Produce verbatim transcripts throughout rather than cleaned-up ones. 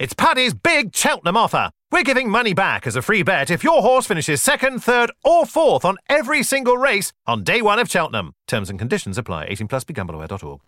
It's Paddy's big Cheltenham offer. We're giving money back as a free bet if your horse finishes second, third or fourth on every single race on day one of Cheltenham. Terms and conditions apply. eighteen plus, be gamble aware dot org.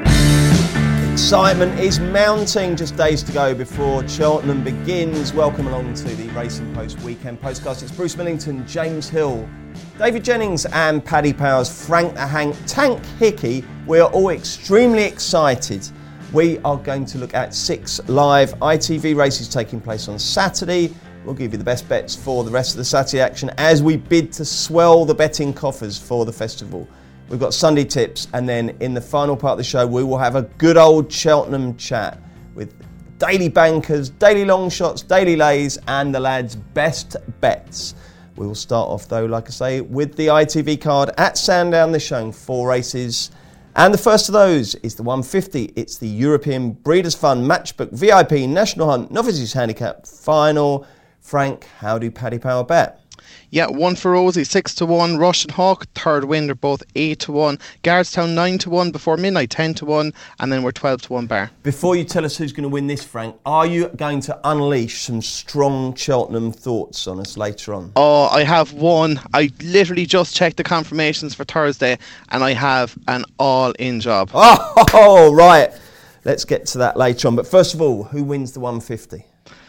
Excitement is mounting, just days to go before Cheltenham begins. Welcome along to the Racing Post Weekend Postcast. It's Bruce Millington, James Hill, David Jennings and Paddy Powers, Frank the Hank, Tank Hickey. We are all extremely excited. We are going to look at six live I T V races taking place on Saturday. We'll give you the best bets for the rest of the Saturday action as we bid to swell the betting coffers for the festival. We've got Sunday tips, and then in the final part of the show, we will have a good old Cheltenham chat with daily bankers, daily long shots, daily lays, and the lads' best bets. We will start off, though, like I say, with the I T V card at Sandown. They're showing four races. And the first of those is the one fifty. It's the European Breeders' Fund Matchbook V I P National Hunt Novices Handicap Final. Frank, how do Paddy Power bet? Yeah, one for Rosie, six to one. Russian Hawk, third winner, both eight to one. Guardstown, nine to one. Before midnight, ten to one. And then we're twelve to one bar. Before you tell us who's going to win this, Frank, are you going to unleash some strong Cheltenham thoughts on us later on? Oh, I have one. I literally just checked the confirmations for Thursday, and I have an all-in job. Oh, right. Let's get to that later on. But first of all, who wins the one fifty?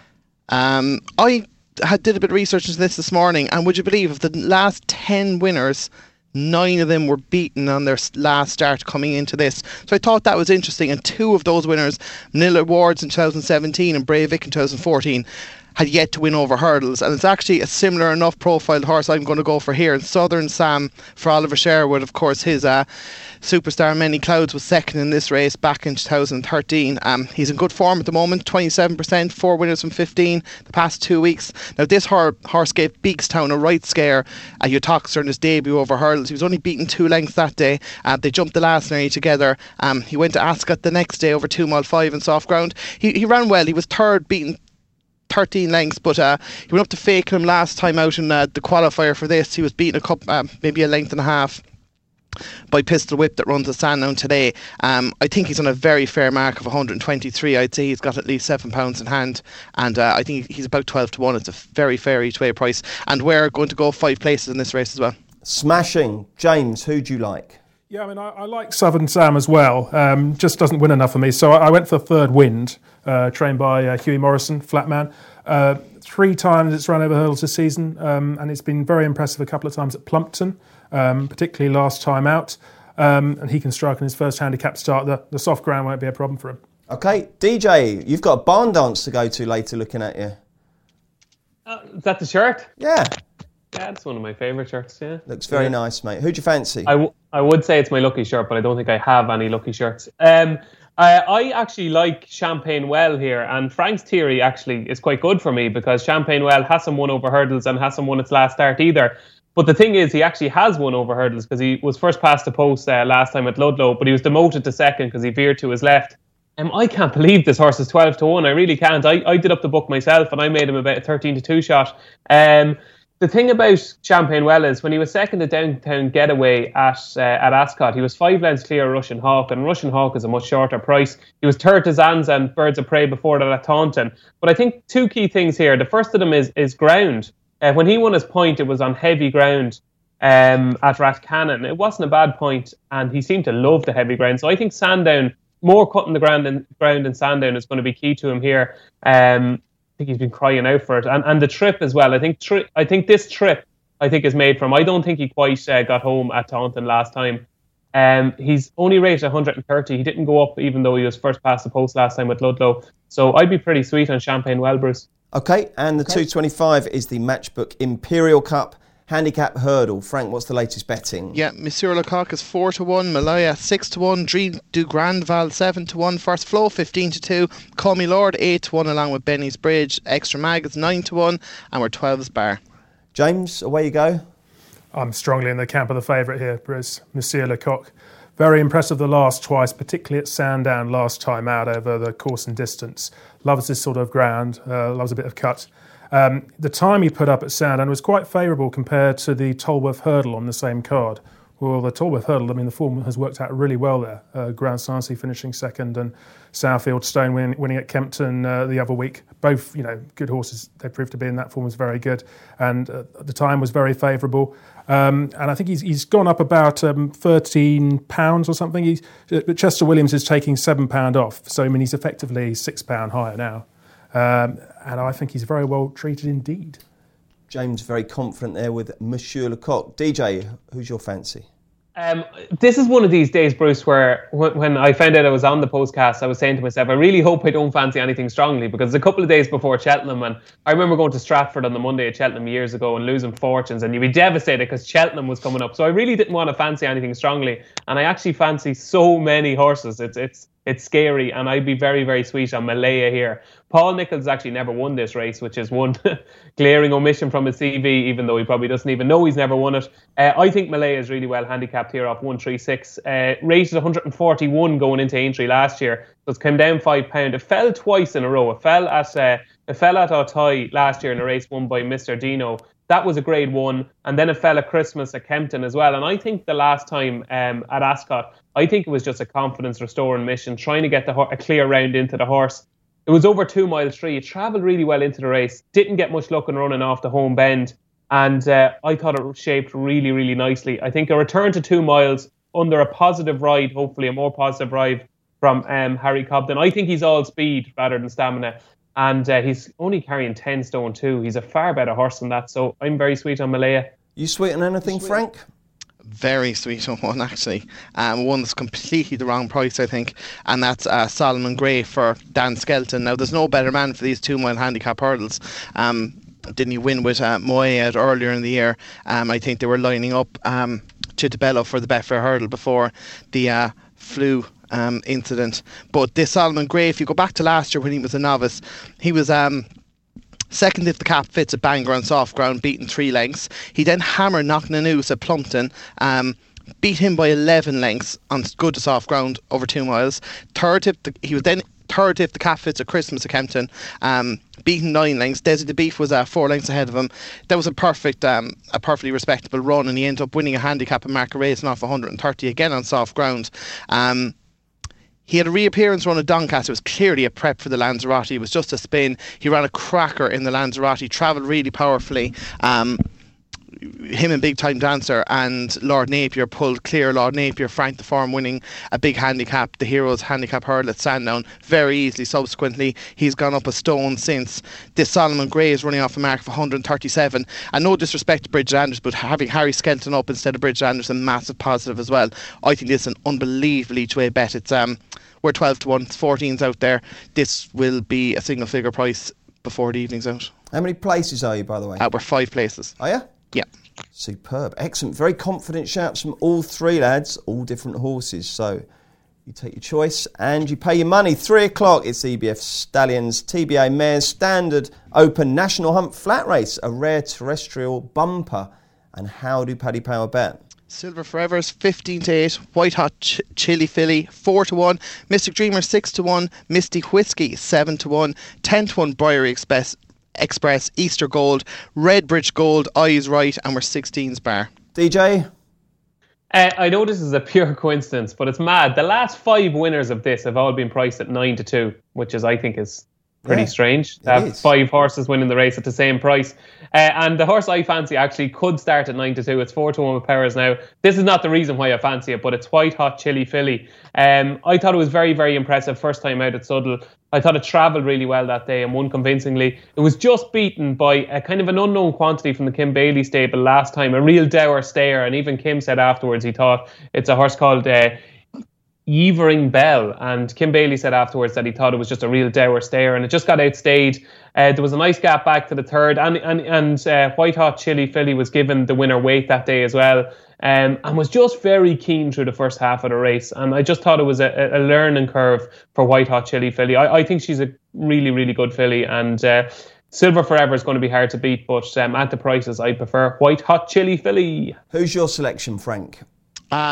Um, I... I did a bit of research into this this morning, and would you believe of the last ten winners, nine of them were beaten on their last start coming into this. So I thought that was interesting, and two of those winners, Manila Wards in twenty seventeen and Breivik in twenty fourteen, had yet to win over hurdles, and it's actually a similar enough profiled horse I'm going to go for here. And Southern Sam for Oliver Sherwood, of course, his uh, Superstar Many Clouds was second in this race back in two thousand thirteen. Um, he's in good form at the moment, twenty-seven percent, four winners from fifteen the past two weeks. Now this hor- horse gave Beakstown a right scare at Utoxer in his debut over hurdles. He was only beaten two lengths that day. Uh, they jumped the last night together. Um, he went to Ascot the next day over two mile five in soft ground. He, he ran well. He was third, beaten thirteen lengths, but uh, he went up to Fakenham last time out in uh, the qualifier for this. He was beaten a couple, uh, maybe a length and a half by Pistol Whip that runs at Sandown today. Um, I think he's on a very fair mark of one hundred twenty-three. I'd say he's got at least seven pounds in hand, and uh, I think he's about twelve to one. It's a very fair each way price, and we're going to go five places in this race as well. Smashing. James, who do you like? Yeah, I mean, I, I like Southern Sam as well. Um, just doesn't win enough for me. So I, I went for Third Wind, uh, trained by uh, Hughie Morrison, Flatman. Uh, three times it's run over hurdles this season, um, and it's been very impressive a couple of times at Plumpton, um, particularly last time out. Um, and he can strike in his first handicap start. The, the soft ground won't be a problem for him. Okay, D J, you've got a barn dance to go to later looking at you. Uh, is that the shirt? Yeah. Yeah, it's one of my favourite shirts, yeah. Looks very yeah. nice, mate. Who'd you fancy? I, w- I would say it's my lucky shirt, but I don't think I have any lucky shirts. Um, I, I actually like Champagne Well here, and Frank's theory actually is quite good for me because Champagne Well hasn't won over hurdles and hasn't won its last start either. But the thing is, he actually has won over hurdles because he was first past the post uh, last time at Ludlow, but he was demoted to second because he veered to his left. Um, I can't believe this horse is twelve to one. I really can't. I, I did up the book myself, and I made him about a thirteen to two shot. Um, The thing about Champagne Well is when he was second at Downtown Getaway at uh, at Ascot, he was five lengths clear of Russian Hawk, and Russian Hawk is a much shorter price. He was third to Zanza and Birds of Prey before that at Taunton. But I think two key things here. The first of them is is ground. Uh, when he won his point, it was on heavy ground um, at Rathcannon. It wasn't a bad point, and he seemed to love the heavy ground. So I think Sandown, more cutting the ground in, ground in Sandown is going to be key to him here. Um, I think he's been crying out for it, and and the trip as well. I think tri- I think this trip I think is made from. I don't think he quite uh, got home at Taunton last time. Um, he's only rated one hundred thirty. He didn't go up even though he was first past the post last time with Ludlow. So I'd be pretty sweet on Champagne Well, Bruce. Okay, and the okay. two twenty-five is the Matchbook Imperial Cup Handicap Hurdle. Frank, what's the latest betting? Yeah, Monsieur Lecoq is four to one, Malaya six to one, Dream du Grandval seven to one, First Flow fifteen to two, Call Me Lord eight to one along with Benny's Bridge, Extra Mag is nine to one, and we're twelve's bar. James, away you go. I'm strongly in the camp of the favourite here, Bruce, Monsieur Lecoq. Very impressive the last twice, particularly at Sandown last time out over the course and distance. Loves this sort of ground, uh, loves a bit of cut. Um, the time he put up at Sandown was quite favourable compared to the Tolworth Hurdle on the same card. Well, the Tolworth Hurdle, I mean, the form has worked out really well there. Uh, Grand Sancy finishing second and Southfield Stone winning, winning at Kempton uh, the other week. Both, you know, good horses. They proved to be in that form was very good. And uh, the time was very favourable. Um, and I think he's he's gone up about um, thirteen pounds or something. He's, but Chester Williams is taking seven pounds off. So, I mean, he's effectively six pounds higher now. Um, and I think he's very well treated indeed. James very confident there with Monsieur Lecoq. D J, who's your fancy? Um, this is one of these days, Bruce, where w- when I found out I was on the postcast, I was saying to myself, I really hope I don't fancy anything strongly, because a couple of days before Cheltenham, and I remember going to Stratford on the Monday at Cheltenham years ago and losing fortunes, and you'd be devastated because Cheltenham was coming up. So I really didn't want to fancy anything strongly, and I actually fancy so many horses. It's it's it's scary, and I'd be very, very sweet on Malaya here. Paul Nicholls actually never won this race, which is one glaring omission from his C V, even though he probably doesn't even know he's never won it. Uh, I think Malaya is really well handicapped here off one thirty-six. Uh, rated one hundred forty-one going into Aintree last year, so it's come down five pounds. It fell twice in a row. It fell at uh, it fell at Auteuil last year in a race won by Mister Dino. That was a grade one, and then it fell at Christmas at Kempton as well. And I think the last time um, at Ascot, I think it was just a confidence restoring mission, trying to get the ho- a clear round into the horse. It was over two miles three. It travelled really well into the race. Didn't get much luck in running off the home bend. And uh, I thought it shaped really, really nicely. I think a return to two miles under a positive ride, hopefully a more positive ride from um, Harry Cobden. I think he's all speed rather than stamina. And uh, he's only carrying ten stone too. He's a far better horse than that. So I'm very sweet on Malaya. You sweet on anything, sweet. Frank? Very sweet on one, actually. Um, one that's completely the wrong price, I think, and that's uh, Solomon Gray for Dan Skelton. Now, there's no better man for these two-mile handicap hurdles. Um, didn't he win with uh, Moyed earlier in the year? Um, I think they were lining up um, Chittobello for the Betfair hurdle before the uh, flu um, incident. But this Solomon Gray, if you go back to last year when he was a novice, he was... Um, Second if the cap fits at Bangor on soft ground, beaten three lengths. He then hammered Knocknanoose at Plumpton, um, beat him by eleven lengths on good to soft ground over two miles. Third if the, he was then third if the cap fits at Christmas at Kempton, um, beaten nine lengths. Desi the Beef was uh, four lengths ahead of him. That was a perfect, um, a perfectly respectable run, and he ended up winning a handicap and Mark Racing off one hundred thirty again on soft ground. Um, He had a reappearance run at Doncaster. It was clearly a prep for the Lanzarote. It was just a spin. He ran a cracker in the Lanzarote, travelled really powerfully. Um, him and Big Time Dancer and Lord Napier pulled clear. Lord Napier, Frank the Farm winning a big handicap, the Heroes handicap hurdle at Sandown, very easily. Subsequently, he's gone up a stone since. This Solomon Gray is running off a mark of one hundred thirty-seven. And no disrespect to Bridget Anderson, but having Harry Skelton up instead of Bridget Anderson, massive positive as well. I think this is an unbelievably each way bet. It's um. We're twelve to one, fourteens out there. This will be a single figure price before the evening's out. How many places are you, by the way? Uh, we're five places. Are you? Yeah. Superb. Excellent. Very confident shouts from all three lads, all different horses. So you take your choice and you pay your money. Three o'clock, it's E B F Stallions, T B A Mares, Standard Open, National Hunt Flat Race, a rare terrestrial bumper. And how do Paddy Power bet? Silver Forever's fifteen to eight, White Hot Ch- Chili Philly four to one, Mystic Dreamer six to one, Misty Whiskey seven to one, ten to one Briary Express, Express Easter Gold, Redbridge Gold, Eyes Right, and we're sixteens bar. D J? Uh, I know this is a pure coincidence, but it's mad. The last five winners of this have all been priced at nine to two, which is, I think, is pretty yeah, strange to have is. five horses winning the race at the same price. Uh, and the horse I fancy actually could start at nine to two. It's four to one with Powers now. This is not the reason why I fancy it, but it's White Hot Chili Philly. Um, I thought it was very, very impressive first time out at Suddle. I thought it travelled really well that day and won convincingly. It was just beaten by a kind of an unknown quantity from the Kim Bailey stable last time, a real dour stayer. And even Kim said afterwards he thought it's a horse called Uh, Yevering Bell, and Kim Bailey said afterwards that he thought it was just a real dour stayer, and it just got outstayed. Uh, there was a nice gap back to the third, and and and uh, White Hot Chili Philly was given the winner weight that day as well, um, and was just very keen through the first half of the race. And I just thought it was a, a learning curve for White Hot Chili Philly. I, I think she's a really, really good filly, and uh, Silver Forever is going to be hard to beat, but um, at the prices, I prefer White Hot Chili Philly. Who's your selection, Frank? Um.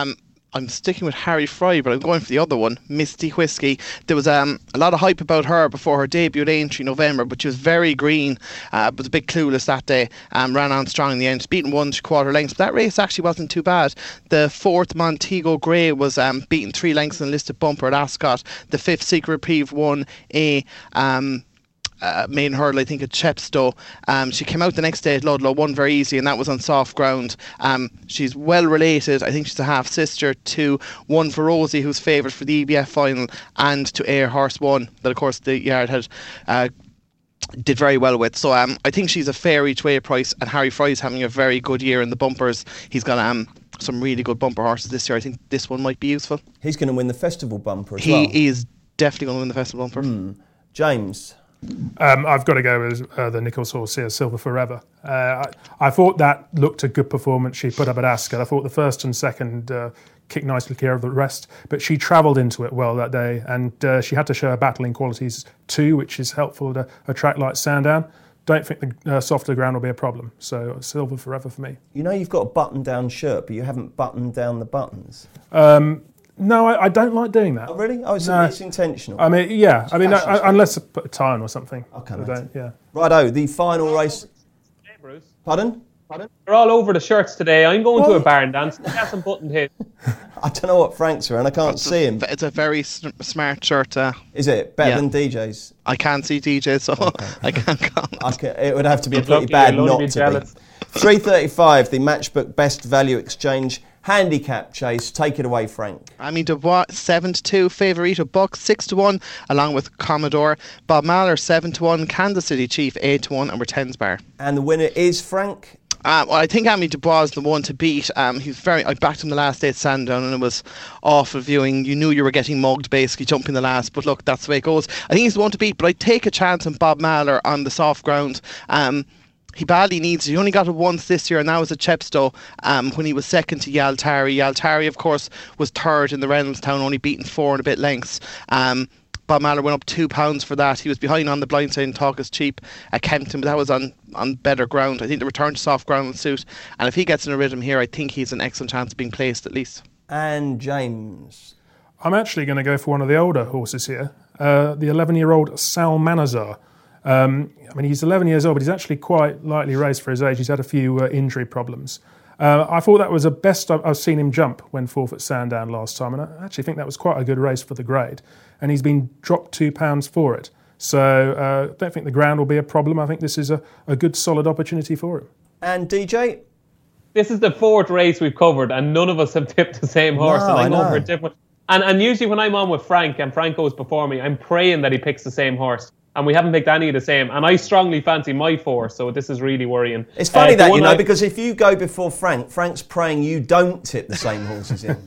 I'm sticking with Harry Fry, but I'm going for the other one, Misty Whiskey. There was um, a lot of hype about her before her debut at Aintree in November, but she was very green, uh, was a bit clueless that day, um, ran on strong in the end, beaten one to quarter lengths, but that race actually wasn't too bad. The fourth, Montego Grey, was um, beaten three lengths in the listed bumper at Ascot. The fifth, Secret Reprieve, won a... Um, Uh, main hurdle, I think, at Chepstow. Um, she came out the next day at Ludlow, won very easy, and that was on soft ground. Um, she's well related. I think she's a half sister to one for Rosie, who's favoured for the E B F final, and to Air Horse One, that of course the yard had uh, did very well with. So um, I think she's a fair each way price, and Harry Fry's having a very good year in the bumpers. He's got um, some really good bumper horses this year. I think this one might be useful. He's going to win the festival bumper as he well. He is definitely going to win the festival bumper. Mm. James? Um, I've got to go with uh, the Nichols horse here, Silver Forever. Uh, I, I thought that looked a good performance she put up at Ascot. I thought the first and second uh, kicked nicely clear of the rest, but she travelled into it well that day, and uh, she had to show her battling qualities too, which is helpful at a, a track like Sandown. Don't think the uh, softer ground will be a problem, so Silver Forever for me. You know you've got a button-down shirt, but you haven't buttoned down the buttons. Um, No, I, I don't like doing that. Oh, really? Oh, it's, no. it's intentional. I mean, yeah. It's I mean, I, unless I put a tie on or something. Okay, I don't, yeah. Righto, the final race. Hey, Bruce. Pardon? Pardon? They're all over the shirts today. I'm going what? to a barn dance. They hasn't buttoned his. I don't know what Frank's wearing. I can't it's see a, him. It's a very s- smart shirt. Uh, Is it? Better yeah. than D J's? I can't see D J, so okay. I can't comment. I can, it would have to be pretty lucky, bad not be to jealous. be. three thirty-five, the Matchbook Best Value Exchange handicap chase. Take it away, Frank. Ami Dubois, seven to two. Favorito Buck, six to one, along with Commodore. Bob Mahler, seven to one. Kansas City Chief, eight to one. And we're tens bar. And the winner is Frank? Uh, well, I think Ami Dubois is the one to beat. Um, he's very. I backed him the last day at Sandown, and it was awful viewing. You knew you were getting mugged, basically jumping the last. But look, that's the way it goes. I think he's the one to beat. But I'd take a chance on Bob Mahler on the soft ground. Um, He badly needs it. He only got it once this year, and that was at Chepstow um, when he was second to Yaltari. Yaltari, of course, was third in the Reynoldstown, only beaten four and a bit lengths. Um, Bob Mahler went up two pounds for that. He was behind on the blind side and Talk is Cheap at Kempton, but that was on, on better ground. I think the return to soft ground will suit. And if he gets in a rhythm here, I think he's an excellent chance of being placed at least. And James? I'm actually going to go for one of the older horses here, uh, the eleven-year-old Salmanazar. Um, I mean, he's eleven years old, but he's actually quite lightly raced for his age. He's had a few uh, injury problems. Uh, I thought that was the best I've, I've seen him jump when fourth at Sandown last time, and I actually think that was quite a good race for the grade. And he's been dropped two pounds for it. So I uh, don't think the ground will be a problem. I think this is a, a good, solid opportunity for him. And D J? This is the fourth race we've covered, and none of us have tipped the same horse. No, and I'm I know. over different. And, and usually when I'm on with Frank, and Frank goes before me, I'm praying that he picks the same horse. And we haven't picked any of the same. And I strongly fancy my four, so this is really worrying. It's funny uh, that, you know, I... because if you go before Frank, Frank's praying you don't tip the same horses in.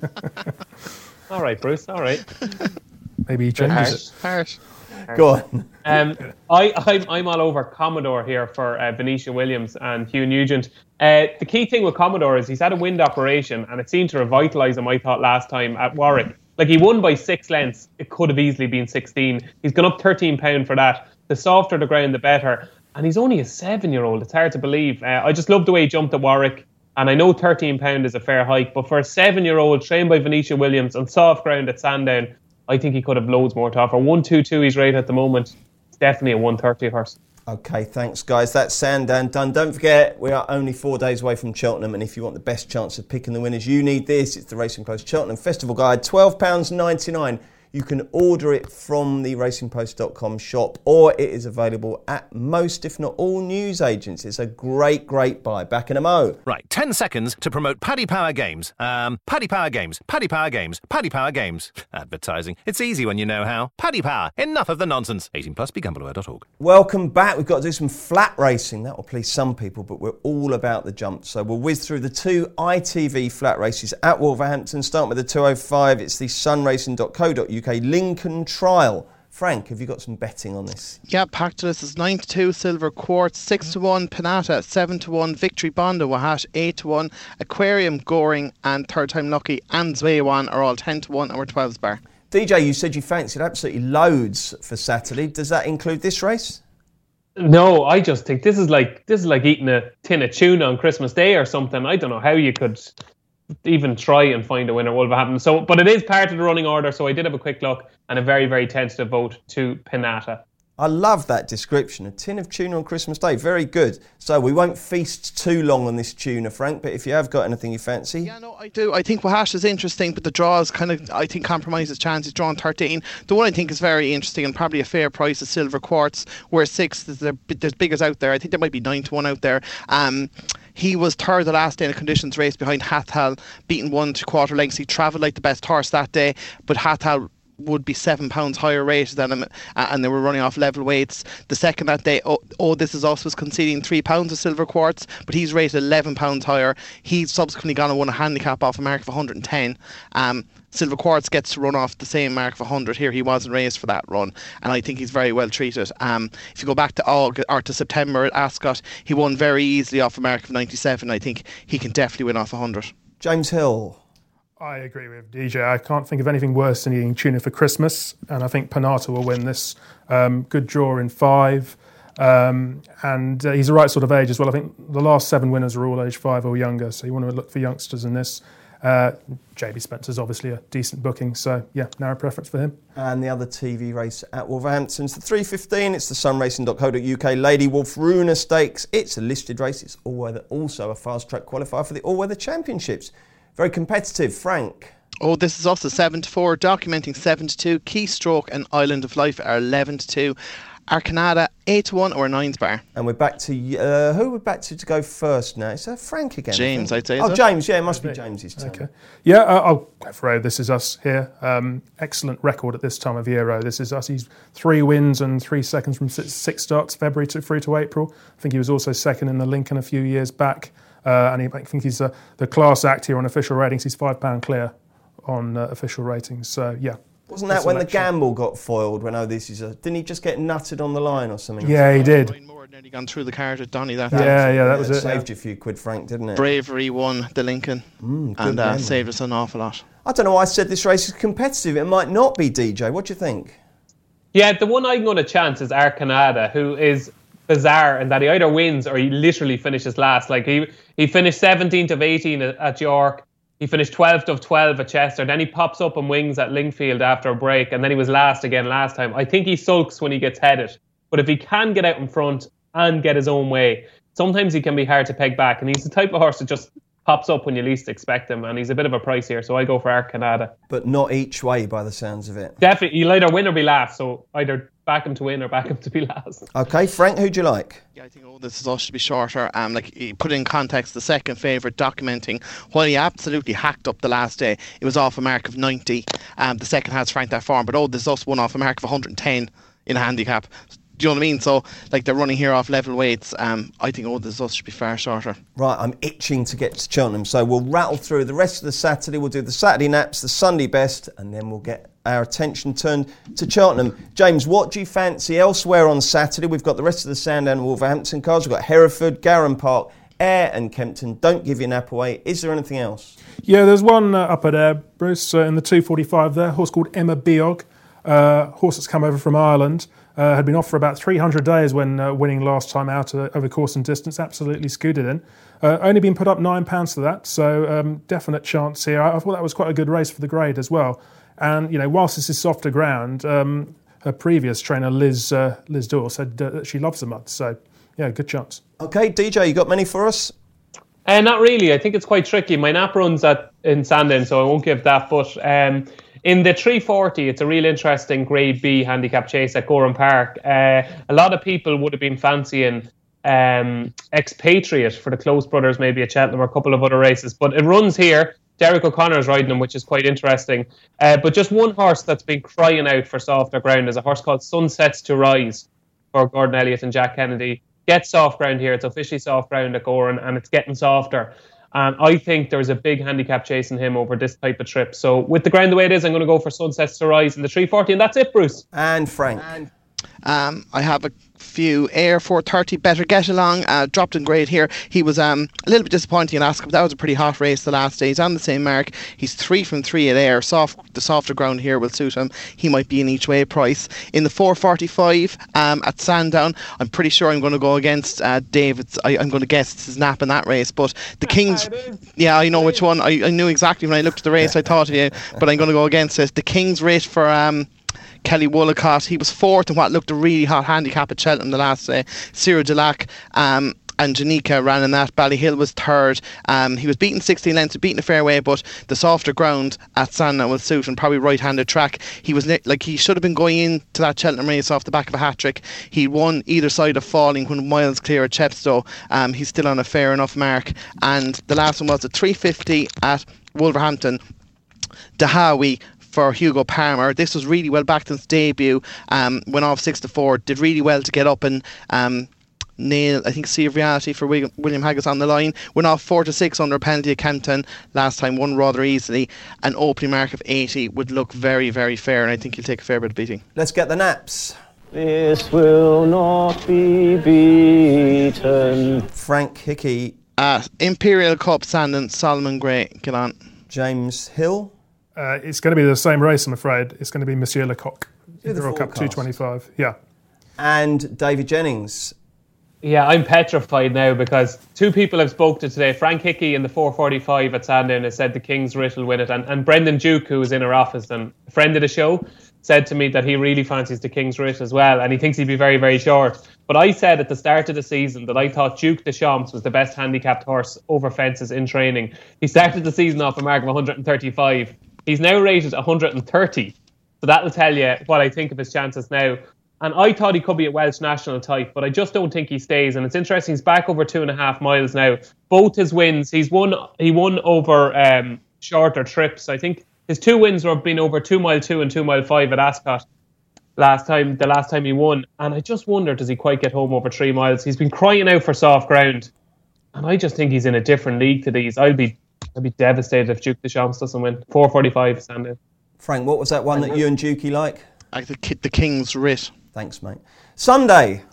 All right, Bruce, all right. Maybe he changes it. Harsh. Go on. Um, I, I'm, I'm all over Commodore here for uh, Venetia Williams and Hugh Nugent. Uh, the key thing with Commodore is he's had a wind operation, and it seemed to revitalise him, I thought, last time at Warwick. Like, he won by six lengths. It could have easily been sixteen. He's gone up thirteen pounds for that. The softer the ground, the better. And he's only a seven-year-old. It's hard to believe. Uh, I just love the way he jumped at Warwick. And I know thirteen pounds is a fair hike, but for a seven-year-old trained by Venetia Williams on soft ground at Sandown, I think he could have loads more to offer. one two two he's rated at the moment. It's definitely a one thirty horse. Okay, thanks, guys. That's Sandown done. Don't forget, we are only four days away from Cheltenham, and if you want the best chance of picking the winners, you need this. It's the Racing Post Cheltenham Festival Guide, twelve pounds ninety-nine. You can order it from the racing post dot com shop, or it is available at most, if not all, news agents. It's a great, great buy. Back in a mo. Right, ten seconds to promote Paddy Power Games. Um, Paddy Power Games, Paddy Power Games, Paddy Power Games. Advertising. It's easy when you know how. Paddy Power. Enough of the nonsense. eighteen plus, be gamble aware dot org. Welcome back. We've got to do some flat racing. That will please some people, but we're all about the jump. So we'll whiz through the two I T V flat races at Wolverhampton. Starting with the two oh five. It's the sun racing dot co dot uk Lincoln Trial. Frank, have you got some betting on this? Yeah, Pactolus is nine to two, Silver Quartz six to one, Panata seven to one, Victory Bondo Wahash eight to one, Aquarium, Goring and Third Time Lucky and Zwaywan are all ten to one and we're twelves bar. D J, you said you fancied absolutely loads for Saturday. Does that include this race? No, I just think this is like this is like eating a tin of tuna on Christmas Day or something. I don't know how you could even try and find a winner, Wolverhampton. So, but it is part of the running order. So I did have a quick look and a very, very tentative vote to Pinata. I love that description. A tin of tuna on Christmas Day. Very good. So we won't feast too long on this tuna, Frank, but if you have got anything you fancy. Yeah, no, I do. I think Wahash is interesting, but the draws kind of, I think, compromises chance. He's drawn thirteen. The one I think is very interesting and probably a fair price is Silver Quartz, where six, there's, there's biggers out there. I think there might be nine to one out there. Um, He was third the last day in a conditions race behind Hathal, beaten one to quarter lengths. He travelled like the best horse that day, but Hathal would be seven pounds higher rated than him, and they were running off level weights. The second that day, oh, oh this is us was conceding three pounds of Silver Quartz, but he's rated eleven pounds higher. He's subsequently gone and won a handicap off a mark of one hundred ten. Um, Silver Quartz gets to run off the same mark of one hundred here. He wasn't raised for that run, and I think he's very well treated. Um, if you go back to August, or to September at Ascot, he won very easily off a mark of ninety-seven. I think he can definitely win off one hundred. James Hill. I agree with D J. I can't think of anything worse than eating tuna for Christmas, and I think Pinata will win this. Um, good draw in five, um, and uh, he's the right sort of age as well. I think the last seven winners are all age five or younger, so you want to look for youngsters in this. Uh, J B Spencer's obviously a decent booking, so yeah, narrow preference for him. And the other T V race at Wolverhampton's the three fifteen. It's the sunracing dot co dot U K Lady Wolf Runa Stakes. It's a listed race. It's all-weather, also a fast-track qualifier for the All-Weather Championships. Very competitive. Frank. Oh, this is also seven to four, documenting seven to two. Keystroke and Island of Life are eleven to two. Arcanada eight to one or a nines bar. And we're back to uh, who we're back to to go first now. It's uh, Frank again. James, I'd say. Oh, so. James. Yeah, it must be James's turn. Okay. Yeah, uh, I'll go for This Is Us here. Um, excellent record at this time of year. This Is Us. He's three wins and three seconds from six, six starts, February to through to April. I think he was also second in the Lincoln a few years back. Uh, and he, I think he's uh, the class act here on official ratings. He's five pound clear on uh, official ratings. So yeah. Wasn't that when the gamble got foiled? When oh, this is a didn't he just get nutted on the line or something? Yeah, he did. Ryan Moore had nearly gone through the card at Donny that. Yeah, time. yeah, yeah, that yeah, was it. it. Saved yeah. you a few quid, Frank, didn't it? Bravery won the Lincoln Mm, and uh, memory. saved us an awful lot. I don't know why I said this race is competitive. It might not be, D J. What do you think? Yeah, the one I'm going to chance is Arcanada, who is bizarre in that he either wins or he literally finishes last. Like he he finished seventeenth of eighteen at, at York. He finished twelfth of twelve at Chester. Then he pops up and wings at Lingfield after a break, and then he was last again last time. I think he sulks when he gets headed. But if he can get out in front and get his own way, sometimes he can be hard to peg back. And he's the type of horse that just pops up when you least expect him. And he's a bit of a price here, so I go for Arcanada. But not each way by the sounds of it. Definitely, he'll either win or be last. So either back him to win or back him to be last. Okay, Frank, who'd you like? Yeah, I think oh, this is all should be shorter. Um, like he put in context, the second favourite documenting while he absolutely hacked up the last day. It was off a mark of ninety. Um, the second has Frank that form, but oh, this is us one off a mark of one hundred ten in a handicap. Do you know what I mean? So, like, they're running here off level weights. Um, I think, oh, this us should be far shorter. Right, I'm itching to get to Cheltenham, so we'll rattle through the rest of the Saturday. We'll do the Saturday naps, the Sunday best, and then we'll get our attention turned to Cheltenham. James, what do you fancy elsewhere on Saturday? We've got the rest of the Sandown and Wolverhampton cards. We've got Hereford, Garum Park, Ayr and Kempton. Don't give your nap away. Is there anything else? Yeah, there's one uh, up at Ayr, Bruce, uh, in the two forty-five there. A horse called Emma Biog. Uh, horse that's come over from Ireland. Uh, had been off for about three hundred days when uh, winning last time out uh, over course and distance. Absolutely scooted in. Uh, only been put up nine pounds to that, so um, definite chance here. I, I thought that was quite a good race for the grade as well. And you know, whilst this is softer ground, um, her previous trainer Liz uh, Liz Doyle said uh, that she loves the mud. So yeah, good chance. Okay, D J, you got many for us? Uh, not really. I think it's quite tricky. My nap runs at in Sandown, so I won't give that. But um, in the three forty, it's a real interesting Grade B handicap chase at Gorham Park. Uh, a lot of people would have been fancying um, Expatriate for the Close Brothers, maybe at Cheltenham or a couple of other races. But it runs here. Derek O'Connor's riding him, which is quite interesting. Uh, but just one horse that's been crying out for softer ground is a horse called Sunsets to Rise for Gordon Elliott and Jack Kennedy. Gets soft ground here. It's officially soft ground at Goran, and it's getting softer. And I think there's a big handicap chasing him over this type of trip. So with the ground the way it is, I'm going to go for Sunsets to Rise in the three forty, and that's it, Bruce. And Frank. Um, I have a few. Air four thirty, Better Get Along, uh, dropped in grade here. He was um, a little bit disappointing in Ascot, but that was a pretty hot race the last day. He's on the same mark. He's three from three at Air. Soft, the softer ground here will suit him. He might be an each way price. In the four forty-five um, at Sandown, I'm pretty sure I'm going to go against uh, David's. I, I'm going to guess it's his nap in that race, but the King's. Yeah, I know which one. I, I knew exactly when I looked at the race. I thought of you, but I'm going to go against it. The King's Writ for um, Kelly Woolacott. He was fourth in what looked a really hot handicap at Cheltenham the last day. Cyril Dulac um, and Janika ran in that. Ballyhill was third. Um, he was beaten sixteen lengths, beaten a fair way, but the softer ground at Sandown will suit, and probably right-handed track. He was like he should have been going into that Cheltenham race off the back of a hat-trick. He won either side of falling when miles clear at Chepstow. Um, he's still on a fair enough mark. And the last one was a three fifty at Wolverhampton. Dahawi for Hugo Palmer. This was really well backed in its debut. Um, went off six to four. Did really well to get up and um, nail, I think, Sea of Reality for William, William Haggis on the line. Went off four to six under a penalty at Kempton last time. Won rather easily. An opening mark of eighty would look very, very fair, and I think he'll take a fair bit of beating. Let's get the naps. This will not be beaten. Frank Hickey. Uh, Imperial Cup, Sandon, Solomon Gray. Get on. James Hill. Uh, it's going to be the same race, I'm afraid. It's going to be Monsieur Lecoq. Do the Imperial Cup two twenty-five. Yeah. And David Jennings. Yeah, I'm petrified now because two people I've spoke to today, Frank Hickey in the four forty-five at Sandown, has said the King's Writ will win it, and, and Brendan Duke, who was in our office and a friend of the show, said to me that he really fancies the King's Writ as well, and he thinks he'd be very, very short. But I said at the start of the season that I thought Duke de Champs was the best handicapped horse over fences in training. He started the season off a mark of one thirty-five. He's now rated one thirty. So that'll tell you what I think of his chances now. And I thought he could be a Welsh national type, but I just don't think he stays. And it's interesting, he's back over two and a half miles now. Both his wins, he's won he won over um, shorter trips. I think his two wins have been over two mile two and two mile five at Ascot last time, the last time he won. And I just wonder, does he quite get home over three miles? He's been crying out for soft ground. And I just think he's in a different league to these. I'd be I'd be devastated if Duke de Champs doesn't win. four forty-five, Sandown. Frank, what was that one that you and Dukey like? Like the, the King's Writ. Thanks, mate. Sunday.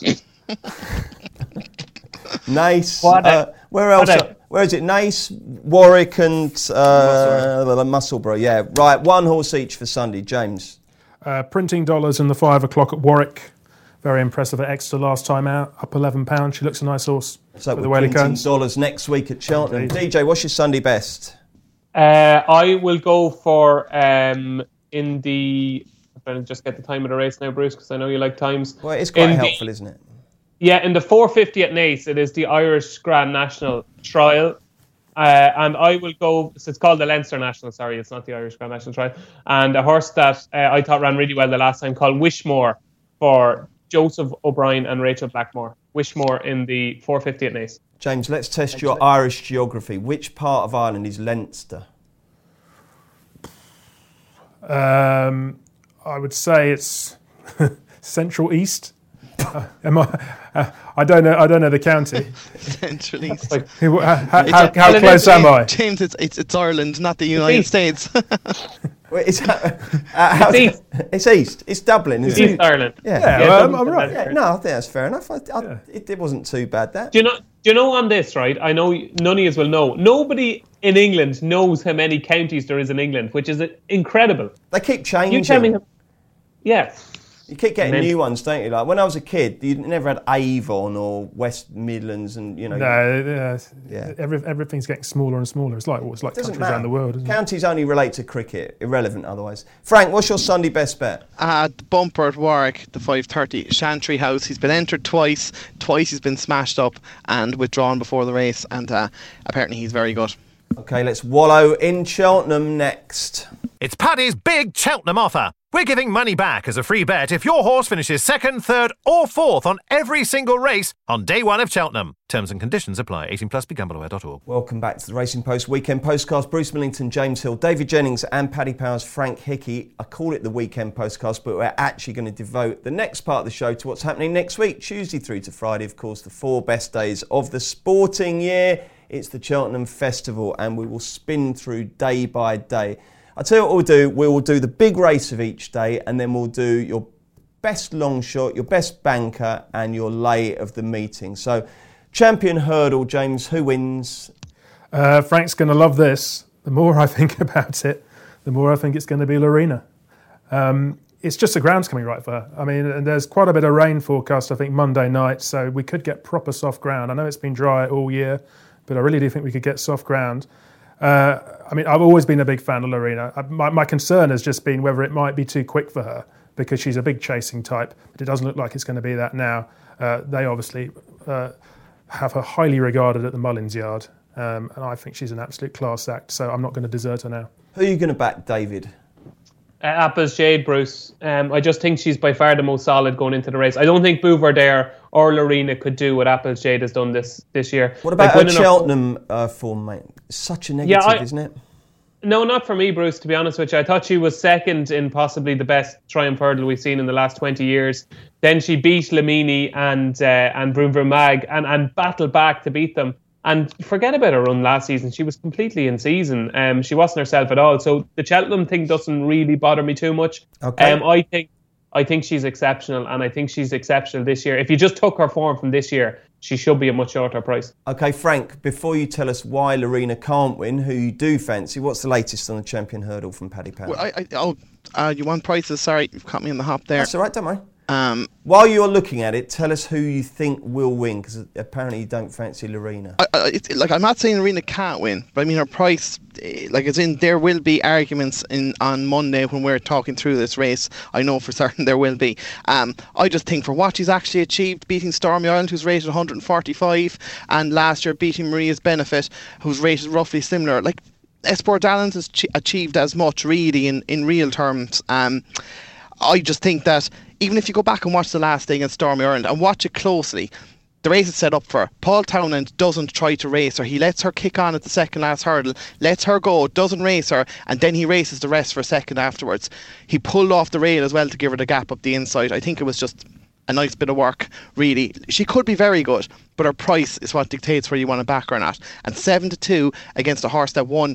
Nice. Uh, where else? Are, where is it? Nice, Warwick and uh, Musselburgh. Musselburgh. Yeah, right. One horse each for Sunday. James. Uh, printing dollars in the five o'clock at Warwick. Very impressive at Exeter last time out. Up eleven pounds. She looks a nice horse. So with the printing dollars next week at Cheltenham. Indeed. D J, what's your Sunday best? Uh, I will go for um, in the. I'm trying to just get the time of the race now, Bruce, because I know you like times. Well, it's quite in helpful, the, isn't it? Yeah, in the four fifty at Naas, it is the Irish Grand National Trial. Uh, and I will go, so it's called the Leinster National, sorry, it's not the Irish Grand National Trial. And a horse that uh, I thought ran really well the last time called Wishmore for Joseph O'Brien and Rachel Blackmore. Wishmore in the four fifty at Naas. James, let's test your Irish geography. Which part of Ireland is Leinster? Um, I would say it's Central East. Uh, am I? Uh, I don't know. I don't know the county. Central East. Like, how how, It's how, a- how close am I? James, it's, it's it's Ireland, not the United States. Wait, it's, uh, uh, It's east. It's east. It's Dublin, isn't East it? Ireland. Yeah. Yeah, Yeah, well, Dublin's I'm the right. best. Yeah, no, I think that's fair enough. I, I, Yeah. it, it wasn't too bad, that. Do you know? Do you know on this, right? I know none of you will know. Nobody in England knows how many counties there is in England, which is incredible. They keep changing. You tell me. How, yeah. You keep getting And then- new ones, don't you? Like when I was a kid, you never had Avon or West Midlands, and you know. No, uh, Yeah. every, everything's getting smaller and smaller. It's like well, it's like Doesn't countries matter. around the world, isn't it? Counties only relate to cricket, irrelevant otherwise. Frank, what's your Sunday best bet? Uh, the bumper at Warwick, the five thirty Chantry House. He's been entered twice. Twice he's been smashed up and withdrawn before the race, and uh, apparently he's very good. Okay, let's wallow in Cheltenham next. It's Paddy's big Cheltenham offer. We're giving money back as a free bet if your horse finishes second, third or fourth on every single race on day one of Cheltenham. Terms and conditions apply. eighteen plus, be gamble aware dot org. Welcome back to the Racing Post Weekend Postcast. Bruce Millington, James Hill, David Jennings and Paddy Powers, Frank Hickey. I call it the Weekend Postcast, but we're actually going to devote the next part of the show to what's happening next week, Tuesday through to Friday, of course, the four best days of the sporting year. It's the Cheltenham Festival, and we will spin through day by day. I'll tell you what we'll do. We will do the big race of each day, and then we'll do your best long shot, your best banker, and your lay of the meeting. So, champion hurdle, James, who wins? Uh, Frank's going to love this. The more I think about it, the more I think it's going to be Lorena. Um, it's just the ground's coming right for her. I mean, and there's quite a bit of rain forecast, I think, Monday night, so we could get proper soft ground. I know it's been dry all year, but I really do think we could get soft ground. Uh, I mean, I've always been a big fan of Lorena. I, my, my concern has just been whether it might be too quick for her, because she's a big chasing type, but it doesn't look like it's going to be that now. Uh, they obviously uh, have her highly regarded at the Mullins Yard, um, and I think she's an absolute class act, so I'm not going to desert her now. Who are you going to back, David? Uh, Apples Jade, Bruce. Um, I just think she's by far the most solid going into the race. I don't think Bouvardere or Lorena could do what Apples Jade has done this this year. What about like her Cheltenham uh, form, mate? Such a negative, yeah, I, isn't it? No, not for me, Bruce, to be honest with you. I thought she was second in possibly the best Triumph hurdle we've seen in the last twenty years. Then she beat Lamini and uh, and Vroom Vroom Mag and, and battled back to beat them. And forget about her run last season. She was completely in season. Um, she wasn't herself at all. So the Cheltenham thing doesn't really bother me too much. Okay. Um, I think I think she's exceptional, and I think she's exceptional this year. If you just took her form from this year, she should be a much shorter price. Okay, Frank, before you tell us why Lorena can't win, who you do fancy, what's the latest on the champion hurdle from Paddy Power? Well, I, I, oh, uh, you want prices? Sorry, you've caught me on the hop there. That's all right, don't worry. Um, While you're looking at it, tell us who you think will win, because apparently you don't fancy Lorena. I, I, it's, like, I'm not saying Lorena can't win, but I mean her price, eh, like it's in, there will be arguments in on Monday when we're talking through this race. I know for certain there will be. Um, I just think for what she's actually achieved, beating Stormy Island, who's rated one hundred forty-five, and last year beating Maria's Benefit, who's rated roughly similar, like Esport Dallins has ch- achieved as much really in, in real terms. Um, I just think that even if you go back and watch the last day against Stormy Ireland and watch it closely, the race is set up for her. Paul Townend doesn't try to race her. He lets her kick on at the second last hurdle, lets her go, doesn't race her, and then he races the rest for a second afterwards. He pulled off the rail as well to give her the gap up the inside. I think it was just a nice bit of work, really. She could be very good, but her price is what dictates where you want to back her or not. And seven to two against a horse that won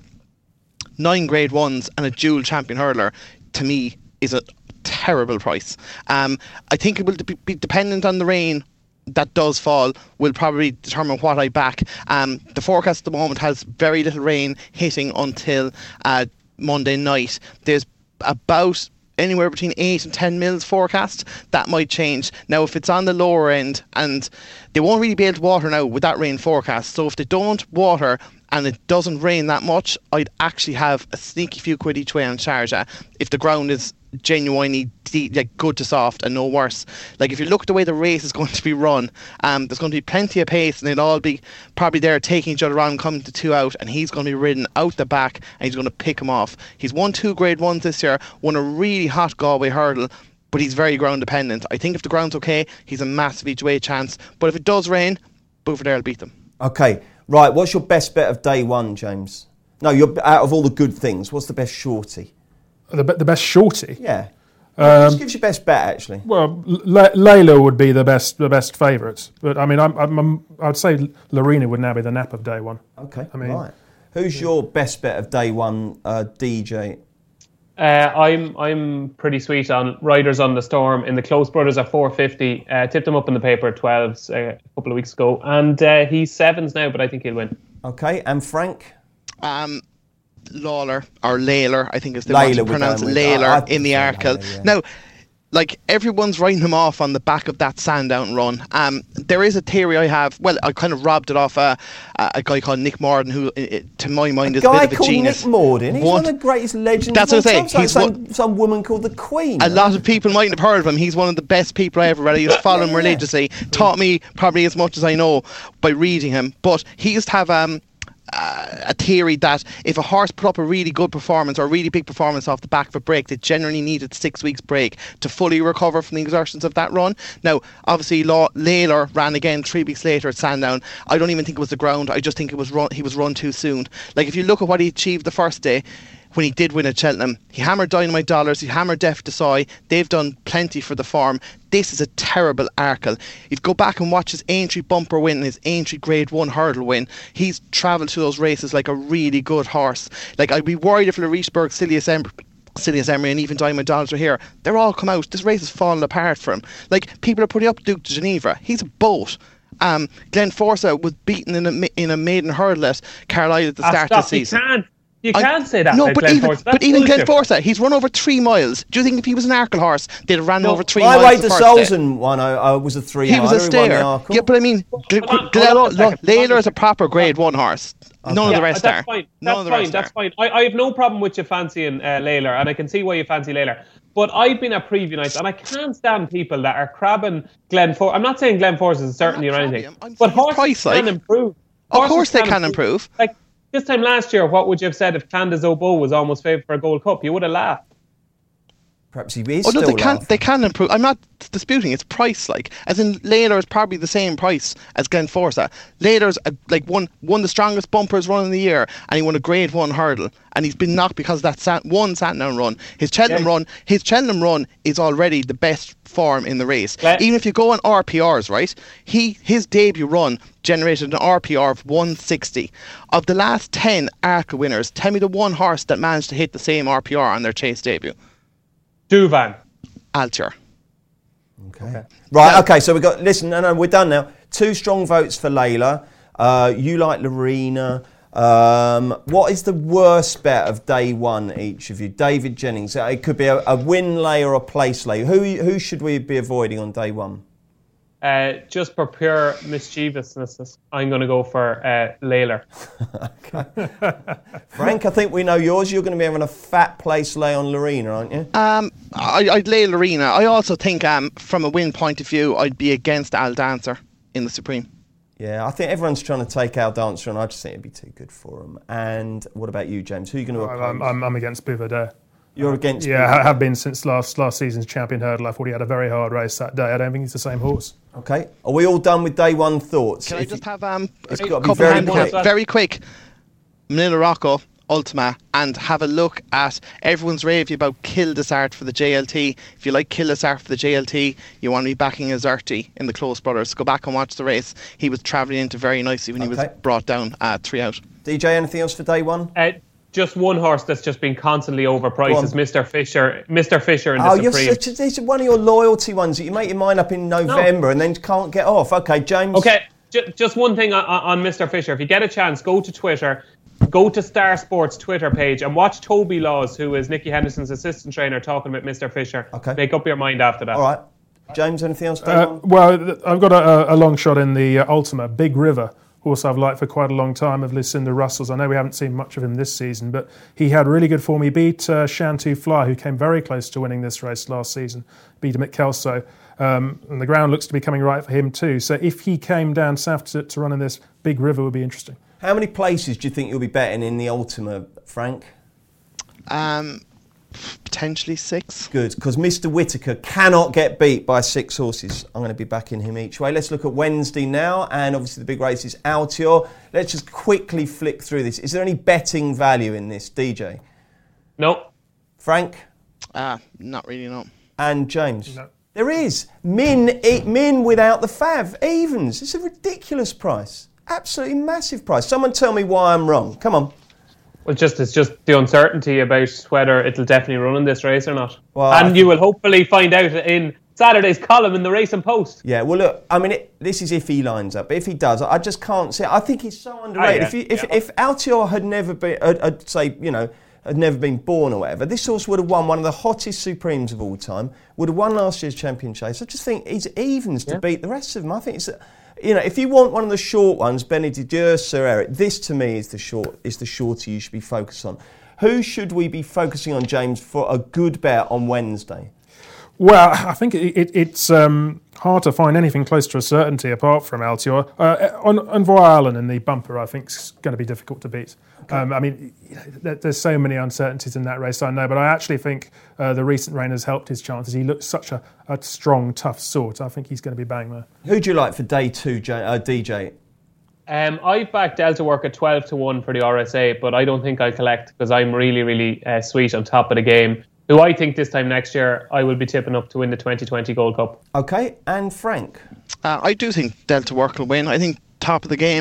nine grade ones and a dual champion hurdler, to me, is a terrible price. Um, I think it will be dependent on the rain that does fall, will probably determine what I back. Um, the forecast at the moment has very little rain hitting until uh, Monday night. There's about anywhere between eight and ten mils forecast. That might change. Now, if it's on the lower end, and they won't really be able to water now with that rain forecast, so if they don't water and it doesn't rain that much, I'd actually have a sneaky few quid each way on Sharjah if the ground is genuinely deep, like good to soft and no worse. Like if you look at the way the race is going to be run, um, there's going to be plenty of pace and they'll all be probably there taking each other on, coming to two out, and he's going to be ridden out the back and he's going to pick him off. He's won two grade ones this year, won a really hot Galway hurdle, but he's very ground dependent. I think if the ground's okay, he's a massive each way chance, but if it does rain, Bouvardere will beat them. Okay, right, what's your best bet of day one, James? No, you're out of all the good things, what's the best shorty? The, the best shorty? Yeah. Um, Just gives you best bet, actually. Well, Le- Layla would be the best the best favourite. But, I mean, I'm, I'm, I'm, I'd say Lorena would now be the nap of day one. Okay, I mean, right. Who's your best bet of day one, uh, D J? Uh, I'm I'm pretty sweet on Riders on the Storm in the Close Brothers at four fifty. Uh, tipped him up in the paper at twelves uh, a couple of weeks ago. And uh, he's sevens now, but I think he'll win. Okay, and Frank? Um... Lawler or Layler, I think is the Layla way to pronounce it, Layler in the Arkle. Yeah. Now, like everyone's writing him off on the back of that Sandown run. Um, there is a theory I have. Well, I kind of robbed it off a, a guy called Nick Morden, who, uh, to my mind, a is a bit of a genius. A guy called Nick Morden. He's one, one of the greatest legends. That's what I say. He's like some, some woman called the Queen. A lot of people mightn't have heard of him. He's one of the best people I ever read. I used to follow him yeah. religiously. Taught me probably as much as I know by reading him. But he used to have um. Uh, a theory that if a horse put up a really good performance or a really big performance off the back of a break, they generally needed six weeks break to fully recover from the exertions of that run. Now, obviously, Law- Layler ran again three weeks later at Sandown. I don't even think it was the ground. I just think it was run, he was run too soon. Like, if you look at what he achieved the first day, when he did win at Cheltenham, he hammered Dynamite Dollars, he hammered Def Desai. They've done plenty for the form. This is a terrible Arkle. If you go back and watch his Aintree bumper win and his Aintree grade one hurdle win, he's travelled to those races like a really good horse. Like, I'd be worried if Larisberg Silius Em- Sidious Emery and even Diamond Dodds are here. They're all come out. This race has fallen apart for him. Like, people are putting up Duke de Geneva. He's a boat. Um, Glenn Forsa was beaten in a in a maiden hurdle at Carlisle at the start stop, of the season. You can't, you can't say that. No, about but Glenn even Forsa. but even bullshit. Glenn Forsa, he's run over three miles. Do you think if he was an Arkle horse, they'd have ran No, over three My miles? way the to first day? Solzen one, I, I was a three. He was a stayer. Yeah, but I mean, Gl- Hold on, Gl- hold on a second. Layla is a proper Grade One horse. None of Yeah, the rest that's are. fine. None That's of the fine. rest That's are. fine. I, I have no problem with you fancying uh, Layla, and I can see why you fancy Layla. But I've been at preview nights, and I can't stand people that are crabbing Glenn Force. I'm not saying Glenn Force is a certainty or anything, crabbing him. I'm but saying his horses price, can like. improve. Of Horses course they can improve. Like this time last year, what would you have said if Candace Oboe was almost favoured for a Gold Cup? You would have laughed. Perhaps he is Oh no, still they can laughing. they can improve. I'm not disputing it's price, like as in Layla is probably the same price as Glen Forsa. Layla's a, like one one of the strongest bumpers run in the year, and he won a Grade One hurdle, and he's been knocked because of that sat, one Sandown run. His Cheltenham Yeah. run, his Cheltenham run is already the best form in the race. Yeah. Even if you go on R P Rs, right? He his debut run generated an R P R of one sixty. Of the last ten Arkle winners, tell me the one horse that managed to hit the same R P R on their chase debut. Duvan. Altior. Okay. Right, okay, so we've got, listen, no, no, we're done now. Two strong votes for Layla. Uh, you like Lorena. Um, what is the worst bet of day one, each of you? David Jennings. It could be a, a win lay or a place lay. Who, who should we be avoiding on day one? Uh, just for pure mischievousness, I'm going to go for uh, Layla. Frank, I think we know yours. You're going to be having a fat place lay on Lorena, aren't you? Um, I, I'd lay Lorena. I also think, um, from a win point of view, I'd be against Al Dancer in the Supreme. Yeah, I think everyone's trying to take Al Dancer, and I just think it'd be too good for him. And what about you, James? Who are you going to oppose? I'm, I'm, I'm against Bouvet. You're against Yeah, Bouvet. I have been since last last season's champion hurdle. I thought he had a very hard race that day. I don't think he's the same horse. Okay. Are we all done with day one thoughts? Can I If just you- have um, a It's gotta be couple very of quick. handicaps? Very quick. Manila Rocco, Ultima, and have a look at everyone's raving about Kill Desart for the J L T. If you like Kill Desart for the J L T, you want to be backing Azerti in the Close Brothers. Go back and watch the race. He was travelling into very nicely when he Okay. was brought down uh, three out. D J, anything else for day one? Uh, just one horse that's just been constantly overpriced Go on. is Mister Fisher. Mister Fisher in the Oh, you're Supreme. such a, this is one of your loyalty ones that you make your mind up in November and then can't get off. Okay, James. Okay, j- just one thing on, on Mister Fisher. If you get a chance, go to Twitter, go to Star Sports Twitter page and watch Toby Laws, who is Nicky Henderson's assistant trainer, talking about Mister Fisher. Okay. Make up your mind after that. All right. James, anything else? Day Uh, one? well, th- I've got a, a long shot in the uh, Ultima, Big River, horse I've liked for quite a long time, of Lucinda Russell's. I know we haven't seen much of him this season, but he had really good form. He beat uh, Shantou Fly, who came very close to winning this race last season, beat him at Kelso. Um, and the ground looks to be coming right for him too. So if he came down south to, to run in this, Big River would be interesting. How many places do you think you'll be betting in the Ultima, Frank? Um, potentially six. Good, because Mister Whitaker cannot get beat by six horses. I'm going to be backing him each way. Let's look at Wednesday now, and obviously the big race is Altior. Let's just quickly flick through this. Is there any betting value in this, D J? No. Frank Ah, not really, no. and James? No. There is. Min, e- min without the fav, evens. It's a ridiculous price. Absolutely massive price. Someone tell me why I'm wrong. Come on. Well, just it's just the uncertainty about whether it'll definitely run in this race or not. Well, I and think- you will hopefully find out in Saturday's column in the Racing Post. Yeah, well, look, I mean, it, this is if he lines up. But if he does, I just can't see it. I think he's so underrated. yeah, if you, if, yeah. if Altior had never been, I'd, I'd say, you know, had never been born or whatever, this horse would have won one of the hottest Supremes of all time, would have won last year's Champion Chase. I just think he's evens to Yeah. beat the rest of them. I think it's, you know, if you want one of the short ones, Benedict, Sir Eric, this to me is the short, is the shorter you should be focused on. Who should we be focusing on, James, for a good bet on Wednesday? Well, I think it, it, it's um, hard to find anything close to a certainty apart from Altior. Uh, on Envoy Island in the bumper, I think is going to be difficult to beat. Um, I mean, you know, there, there's so many uncertainties in that race, I know, but I actually think uh, the recent rain has helped his chances. He looks such a, a strong, tough sort. I think he's going to be bang there. Who do you like for day two, J- uh, D J? Um, I backed Delta Work at twelve to one for the R S A, but I don't think I'll collect because I'm really, really uh, sweet on top of the game. Who I think this time next year I will be tipping up to win the twenty twenty Gold Cup. Okay, and Frank? Uh, I do think Delta Work will win. I think top of the game. I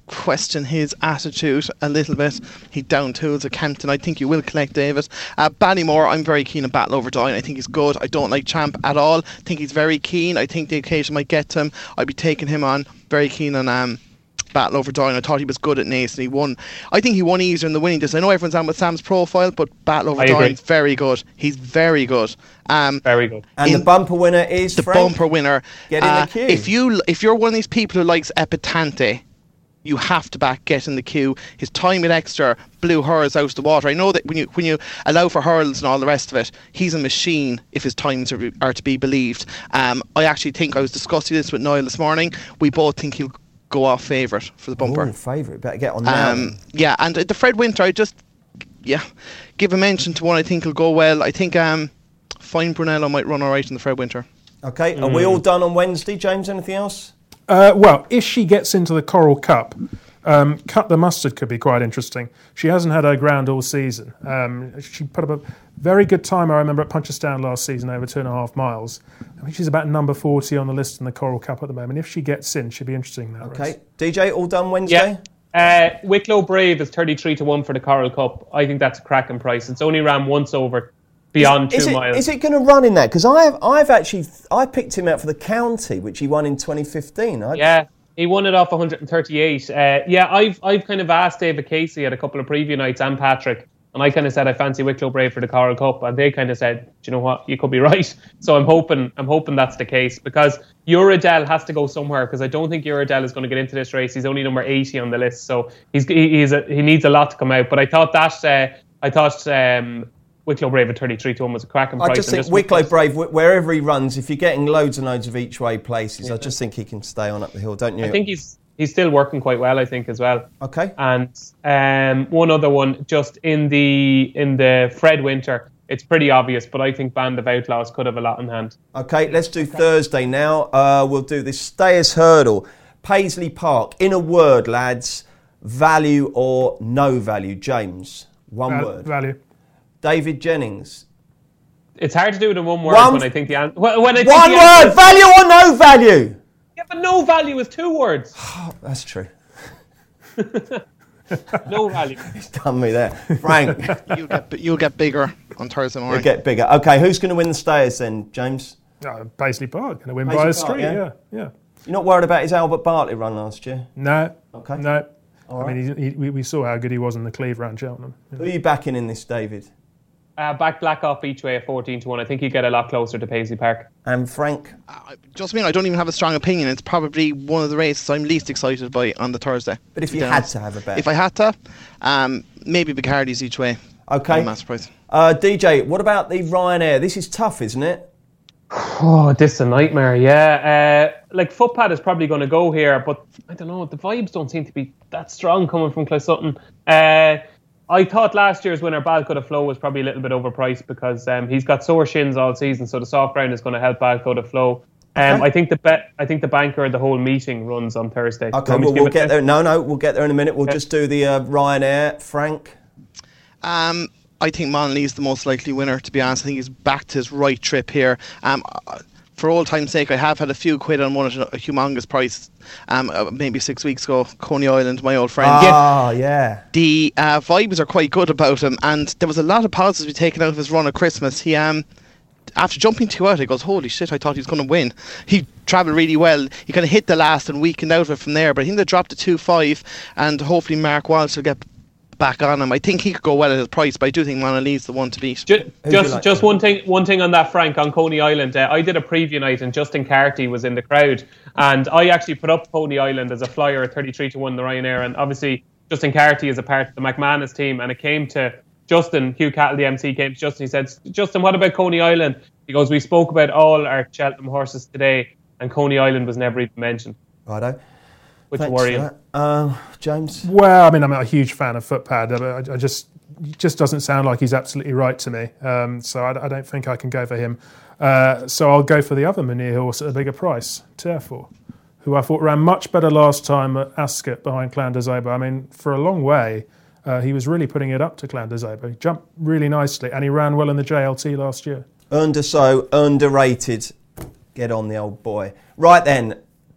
question his attitude a little bit. He down tools at Kempton. I think you will collect David. Uh, Ballymore, I'm very keen on Battle Over Down. I think he's good. I don't like Champ at all. I think he's very keen. I think the occasion might get to him. I'd be taking him on. Very keen on um, Battle Over Down. I thought he was good at Naas and he won. I think he won easier in the winning distance. I know everyone's on with Sam's profile, but Battle Over Down is very good. He's very good. Um, very good. And the bumper winner is the Frank? bumper winner. Get in uh, the queue. If you if you're one of these people who likes Epitante, you have to back Get in the Queue. His time at Exeter blew hers out of the water. I know that when you when you allow for hurdles and all the rest of it, he's a machine if his times are, are to be believed. Um, I actually think, I was discussing this with Niall this morning, we both think he'll go off favourite for the bumper. Oh, favourite. Better get on now. Um, yeah, and the Fred Winter, I just yeah give a mention to one I think will go well. I think um, Fine Brunello might run all right in the Fred Winter. Okay, mm. are we all done on Wednesday, James? Anything else? Uh, well, if she gets into the Coral Cup, um, Cut the Mustard could be quite interesting. She hasn't had her ground all season. Um, she put up a very good time, I remember, at Punchestown last season, over two and a half miles. I think she's about number forty on the list in the Coral Cup at the moment. If she gets in, she'll be interesting in that Okay, race. D J, all done Wednesday? Yeah. Uh, Wicklow Brave is thirty-three to one for the Coral Cup. I think that's a cracking price. It's only ran once over beyond is, two is it, miles. Is it going to run in that? Because I've I've actually I picked him out for the county, which he won in twenty fifteen. I, Yeah, he won it off one thirty-eight. Uh, yeah, I've I've kind of asked David Casey at a couple of preview nights and Patrick, and I kind of said I fancy Wicklow Brave for the Coral Cup, and they kind of said, do you know what, you could be right. So I'm hoping I'm hoping that's the case, because Uradel has to go somewhere, because I don't think Uradel is going to get into this race. He's only number eighty on the list, so he's he, he's a, he needs a lot to come out. But I thought that uh, I thought. Um, Wicklow Brave at thirty-three to one was a cracking price. I just think just Wicklow Brave, wh- wherever he runs, if you're getting loads and loads of each way places, yeah. I just think he can stay on up the hill, don't you? I think he's he's still working quite well, I think, as well. Okay. And um, one other one, just in the in the Fred Winter, it's pretty obvious, but I think Band of Outlaws could have a lot in hand. Okay, let's do Thursday now. Uh, we'll do this Stayers Hurdle. Paisley Park. In a word, lads, value or no value? James, one Val- word. Value. David Jennings. It's hard to do it in one word one, when I think the answer. When I think one the word, answer, value or no value? Yeah, but no value is two words. Oh, that's true. No value. He's done me there. Frank. You'll get, you'll get bigger on Thursday morning. You'll get bigger. Okay, who's going to win the Stayers then, James? Uh, Paisley Park, going to win Paisley by a Park, street, yeah? yeah, yeah. You're not worried about his Albert Bartlett run last year? No, Okay. no. All I right. mean, he, he, we we saw how good he was in the Cleve round Cheltenham. Yeah. Who are you backing in this, David? Uh, back Black off each way at fourteen to one. I think he'd get a lot closer to Paisley Park. And Frank? Uh, just mean I don't even have a strong opinion. It's probably one of the races I'm least excited by on the Thursday. But if to you be had honest. to have a bet. If I had to, um, maybe Bicardis each way. Okay. I'm not surprised. Uh, D J, what about the Ryanair? This is tough, isn't it? Oh, this is a nightmare, yeah. Uh, like, Footpad is probably going to go here, but I don't know, the vibes don't seem to be that strong coming from Clysutton. Uh, I thought last year's winner, Balcota Flow, was probably a little bit overpriced because um, he's got sore shins all season, so the soft ground is going to help Balcota Flow. Um, Okay. I think the bet, I think the banker, the whole meeting runs on Thursday. Okay, Want me well, to we'll give it get there. No, no, we'll get there in a minute. We'll Okay. just do the uh, Ryanair. Frank? Um, I think Monley's the most likely winner, to be honest. I think he's back to his right trip here. Um, uh, for old time's sake, I have had a few quid on one at a humongous price, um, uh, maybe six weeks ago. Coney Island, my old friend. Ah, yeah. The uh, vibes are quite good about him, and there was a lot of positives taken out of his run at Christmas. He, um, after jumping two out, he goes, holy shit, I thought he was going to win. He travelled really well. He kind of hit the last and weakened out of it from there, but I think they dropped to two five, and hopefully Mark Walsh will get back on him. I think he could go well at his price, but I do think Monalee's the one to beat. Just, you just, like just to- one thing, one thing on that, Frank, on Coney Island. Uh, I did a preview night, and Justin Carty was in the crowd, and I actually put up Coney Island as a flyer at thirty-three to one in the Ryanair, and obviously Justin Carty is a part of the McManus team, and it came to Justin. Hugh Cattle, the M C, came to Justin. He said, "Justin, what about Coney Island?" He goes, "We spoke about all our Cheltenham horses today, and Coney Island was never even mentioned." Righto. Which Thanks worry for him. that. Uh, James? Well, I mean, I'm a huge fan of Footpad. I, I just it just doesn't sound like he's absolutely right to me. Um, so I, I don't think I can go for him. Uh, so I'll go for the other Munir horse at a bigger price, Tearful, who I thought ran much better last time at Ascot behind Clan des Obeaux. I mean, for a long way, uh, he was really putting it up to Clan des Obeaux. He jumped really nicely, and he ran well in the J L T last year. Earned or so, underrated. Get on the old boy. Right then,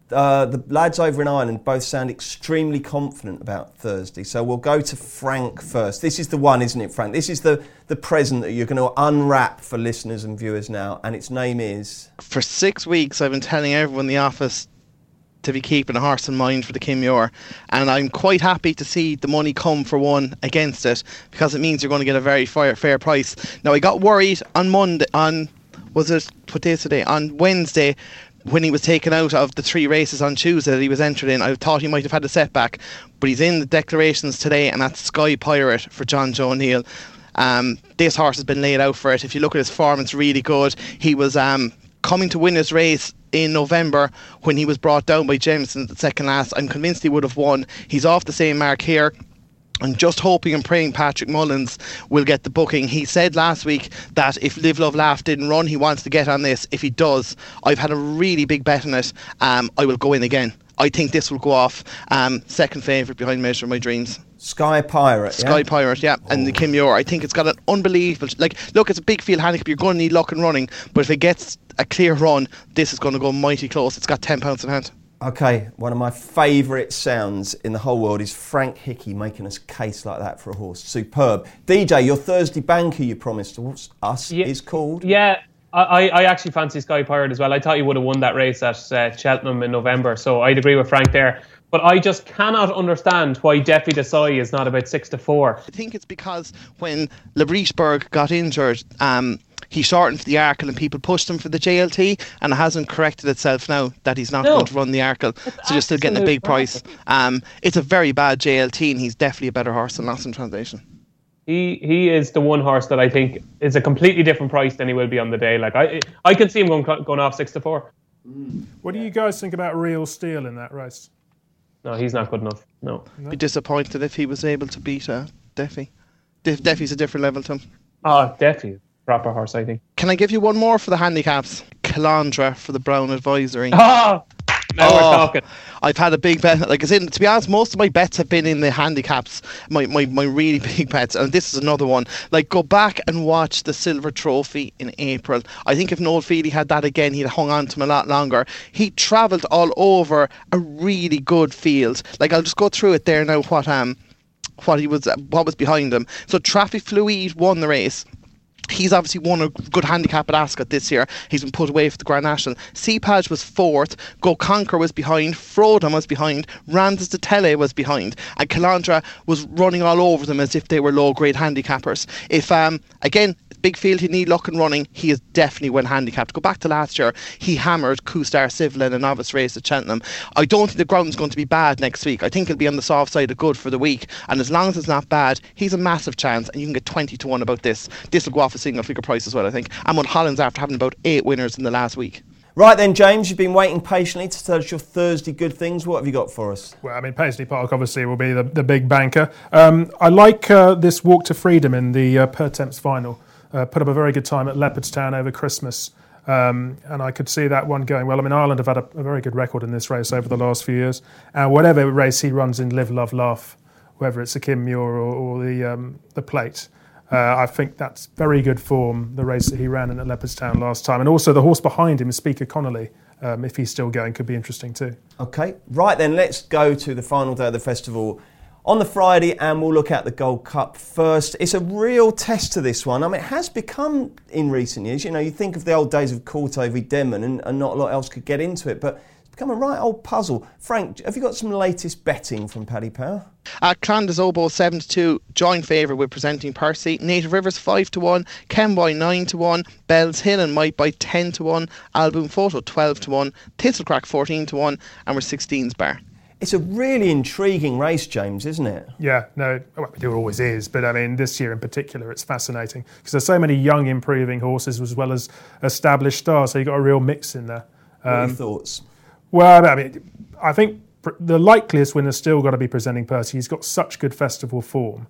Uh, the lads over in Ireland both sound extremely confident about Thursday. So we'll go to Frank first. This is the one, isn't it, Frank? This is the, the present that you're going to unwrap for listeners and viewers now. And its name is... For six weeks, I've been telling everyone in the office to be keeping a horse in mind for the Kinmure. And I'm quite happy to see the money come for one against it, because it means you're going to get a very fair, fair price. Now, I got worried on Monday, on, was it, what day is today? On Wednesday, when he was taken out of the three races on Tuesday that he was entered in. I thought he might have had a setback, but he's in the declarations today, and that's Sky Pirate for John Joe O'Neill. Um, this horse has been laid out for it. If you look at his form, it's really good. He was um, coming to win his race in November when he was brought down by Jameson at the second last. I'm convinced he would have won. He's off the same mark here. I'm just hoping and praying Patrick Mullins will get the booking. He said last week that if Live Love Laugh didn't run, he wants to get on this. If he does, I've had a really big bet on it. Um, I will go in again. I think this will go off. Um, second favourite behind Measure of My Dreams. Sky Pirate, Sky yeah? Pirate, yeah. And the Kinmure. I think it's got an unbelievable... Like, look, it's a big field handicap. You're going to need luck and running. But if it gets a clear run, this is going to go mighty close. It's got ten pounds in hand. Okay, one of my favourite sounds in the whole world is Frank Hickey making us a case like that for a horse. Superb. D J, your Thursday banker you promised us yeah, is called? Yeah, I, I actually fancy Sky Pirate as well. I thought he would have won that race at uh, Cheltenham in November, so I'd agree with Frank there. But I just cannot understand why Defi Desai is not about six to four. I think it's because when Lebrichberg got injured, um, he shortened the Arkle and people pushed him for the J L T, and it hasn't corrected itself now that he's not no. going to run the Arkle. So you're still getting a big price. Um, it's a very bad J L T, and he's definitely a better horse than Lost in Translation. He he is the one horse that I think is a completely different price than he will be on the day. Like I I can see him going going off six to four. What do you guys think about Real Steel in that race? No, he's not good enough. No. Be disappointed if he was able to beat uh, Defi. Def- Defi's a different level to him. Oh, Defi. Proper horse, I think. Can I give you one more for the handicaps? Calandra for the Brown Advisory. Oh, now oh, we're talking. I've had a big bet. Like I said, to be honest, most of my bets have been in the handicaps. My, my, my really big bets, and this is another one. Like, go back and watch the Silver Trophy in April. I think if Noel Feely had that again, he'd have hung on to him a lot longer. He travelled all over a really good field. Like, I'll just go through it there now. What um, what he was, what was behind him. So Traffic Fluid won the race. He's obviously won a good handicap at Ascot this year. He's been put away for the Grand National. Seapage was fourth. Go Conquer was behind. Frodon was behind. Ramses de Tele was behind. And Calandra was running all over them as if they were low-grade handicappers. If, um, again, big field, he'd need luck and running. He is definitely well handicapped. Go back to last year. He hammered Q-Star Civil in a novice race at Cheltenham. I don't think the ground's going to be bad next week. I think he'll be on the soft side of good for the week. And as long as it's not bad, he's a massive chance. And you can get twenty to one about this. This will go off a single figure price as well, I think. I'm on Hollands after having about eight winners in the last week. Right then, James, you've been waiting patiently to tell us your Thursday good things. What have you got for us? Well, I mean, Paisley Park obviously will be the, the big banker. Um, I like uh, this Walk to Freedom in the uh, Pertemps final. Uh, put up a very good time at Leopardstown over Christmas. Um, and I could see that one going well. I mean, Ireland have had a, a very good record in this race over the last few years. And whatever race he runs in Live, Love, Laugh, whether it's the Kinmure or, or the um, the Plate, Uh, I think that's very good form, the race that he ran in at Leopardstown last time. And also the horse behind him, Speaker Connolly, um, if he's still going, could be interesting too. OK, right then, let's go to the final day of the festival on the Friday, and we'll look at the Gold Cup first. It's a real test to this one. I mean, it has become, in recent years, you know, you think of the old days of Courtauld v Denman, and, and not a lot else could get into it, but it's become a right old puzzle. Frank, have you got some latest betting from Paddy Power? Uh, Clondas Oboe seven to two, joint favourite with Presenting Percy. Native Rivers five to one, Kenboy nine to one, Bells Hill and Might by ten to one, Album Photo twelve to one, Thistlecrack fourteen to one, and we're sixteens bar. It's a really intriguing race, James, isn't it? Yeah, no, well, it always is, but I mean, this year in particular, it's fascinating because there's so many young, improving horses as well as established stars, so you've got a real mix in there. Um, what are your thoughts? Well, I mean, I think the likeliest winner's still got to be Presenting Percy. He's got such good festival form.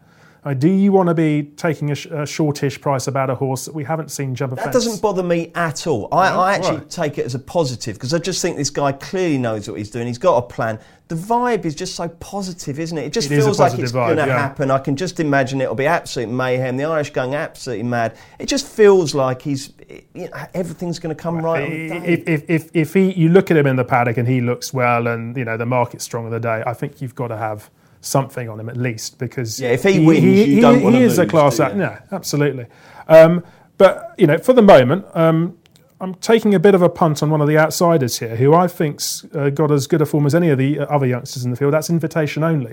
Uh, do you want to be taking a, sh- a shortish price about a horse that we haven't seen jump a That fence? doesn't bother me at all. I, No? I actually Right. take it as a positive because I just think this guy clearly knows what he's doing. He's got a plan. The vibe is just so positive, isn't it? It just It is a feels like positive it's vibe, going to yeah. happen. I can just imagine it'll be absolute mayhem. The Irish going absolutely mad. It just feels like he's you know, everything's going to come right on the day. If, if, if, if he, you look at him in the paddock and he looks well and you know the market's strong of the day, I think you've got to have something on him at least because Yeah, if he wins, you don't wanna he is a lose, class do act. you? No, absolutely. Um, but you know, for the moment, um, I'm taking a bit of a punt on one of the outsiders here, who I think's uh, got as good a form as any of the other youngsters in the field. That's Invitation Only.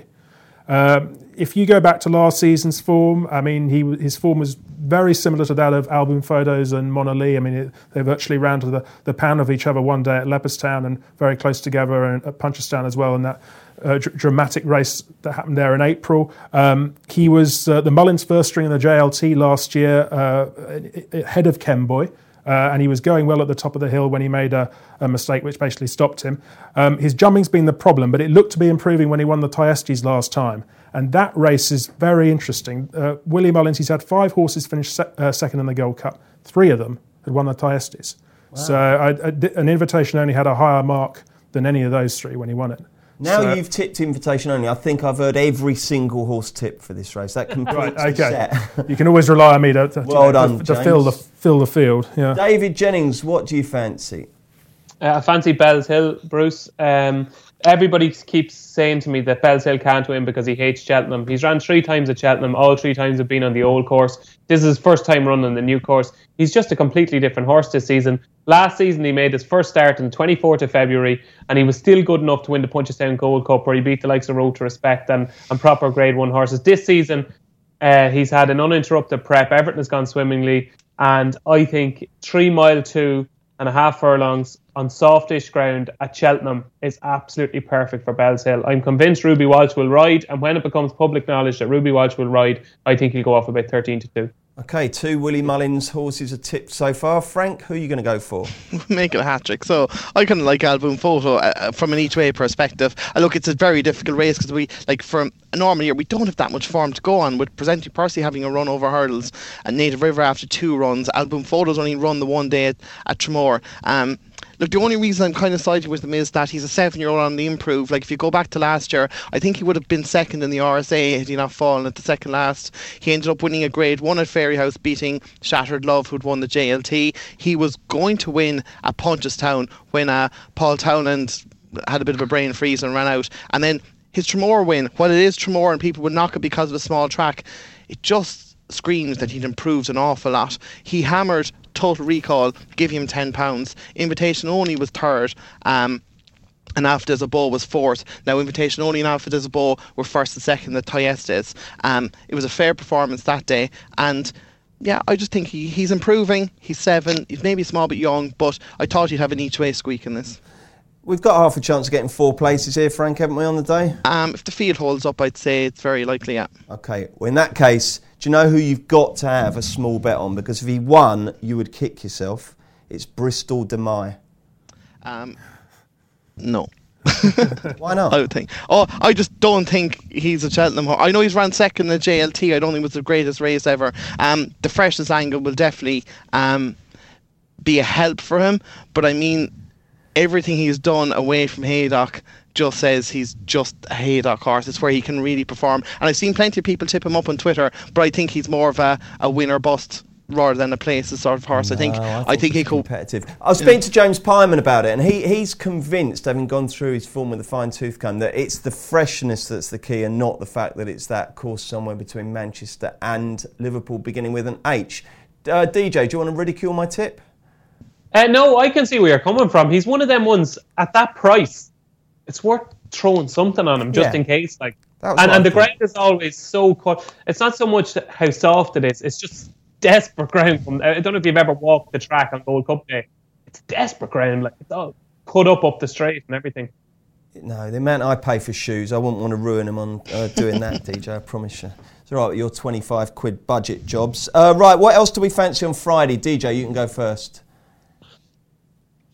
Um, if you go back to last season's form, I mean, he his form was very similar to that of Album Photos and Mona Lee. I mean, it, they virtually ran to the, the pound of each other one day at Leopardstown and very close together and at Punchestown as well in that uh, dr- dramatic race that happened there in April. Um, he was uh, the Mullins first string in the J L T last year, uh, ahead of Kemboy. Uh, and he was going well at the top of the hill when he made a, a mistake which basically stopped him. Um, his jumping's been the problem, but it looked to be improving when he won the Thyestes last time. And that race is very interesting. Uh, Willie Mullins, he's had five horses finish se- uh, second in the Gold Cup. Three of them had won the Thyestes. Wow. So I, I, an Invitation Only had a higher mark than any of those three when he won it. Now So- you've tipped Invitation Only. I think I've heard every single horse tip for this race. That completes Right, the okay. set. You can always rely on me to, to, Well to, done, to, to fill the James. fill the field. Yeah. David Jennings, what do you fancy? Uh, I fancy Bells Hill, Bruce. Um, everybody keeps saying to me that Bells Hill can't win because he hates Cheltenham. He's ran three times at Cheltenham. All three times have been on the old course. This is his first time running the new course. He's just a completely different horse this season. Last season, he made his first start on the twenty-fourth of February, and he was still good enough to win the Punchestown Gold Cup, where he beat the likes of Road to Respect and, and proper Grade One horses. This season, uh, he's had an uninterrupted prep. Everything has gone swimmingly, and I think three mile two and a half furlongs on softish ground at Cheltenham is absolutely perfect for Bells Hill. I'm convinced Ruby Walsh will ride, and when it becomes public knowledge that Ruby Walsh will ride, I think he'll go off about thirteen to two. Okay, two Willie Mullins horses are tipped so far. Frank, who are you going to go for? Make it a hat trick. So I kind of like Album Photo uh, from an each way perspective. Uh, look, it's a very difficult race because we, like, from a normal year, we don't have that much form to go on. With Presenti Percy having a run over hurdles and Native River after two runs, Album Photo's only run the one day at, at Tramore. Um, Look, the only reason I'm kind of siding with him is that he's a seven-year-old on the improve. Like, if you go back to last year, I think he would have been second in the R S A had he not fallen at the second last. He ended up winning a grade one at Fairyhouse, beating Shattered Love, who'd won the J L T. He was going to win at Punchestown when uh, Paul Townend had a bit of a brain freeze and ran out. And then his Tramore win, while it is Tramore and people would knock it because of the small track, it just screams that he'd improved an awful lot. He hammered Total Recall, give him ten pounds. Invitation Only was third. Um, and Alpha Desabo was fourth. Now, Invitation Only and Alpha Desabo were first and second at Thyestes. Um, it was a fair performance that day. And yeah, I just think he, he's improving. He's seven. He's maybe a small bit young, but I thought he'd have an each way squeak in this. We've got half a chance of getting four places here, Frank, haven't we, on the day? Um, if the field holds up, I'd say it's very likely, yeah. Okay, well, in that case, do you know who you've got to have a small bet on? Because if he won, you would kick yourself. It's Bristol De Mai. Um, no. Why not? I would think. Oh, I just don't think he's a Cheltenham horse. I know he's ran second in the J L T. I don't think it was the greatest race ever. Um, the freshness angle will definitely um, be a help for him. But I mean, everything he's done away from Haydock just says he's just a Haydock horse. It's where he can really perform. And I've seen plenty of people tip him up on Twitter, but I think he's more of a, a winner bust rather than a places sort of horse. No, I think I, I think he could could. competitive. I was speaking to James Pyman about it, and he, he's convinced, having gone through his form with a fine tooth comb, that it's the freshness that's the key, and not the fact that it's that course somewhere between Manchester and Liverpool, beginning with an H. Uh, D J, do you want to ridicule my tip? Uh, no, I can see where you're coming from. He's one of them ones at that price. It's worth throwing something on him just Yeah. in case. Like, That was and, what and I the thought. ground is always so cut. It's not so much how soft it is. It's just desperate ground. From, I don't know if you've ever walked the track on Gold Cup Day. It's desperate ground. Like, it's all cut up up the straight and everything. No, the amount I pay for shoes, I wouldn't want to ruin them on uh, doing that, D J, I promise you. It's all right with your twenty-five quid budget jobs. Uh, right, what else do we fancy on Friday? D J, you can go first.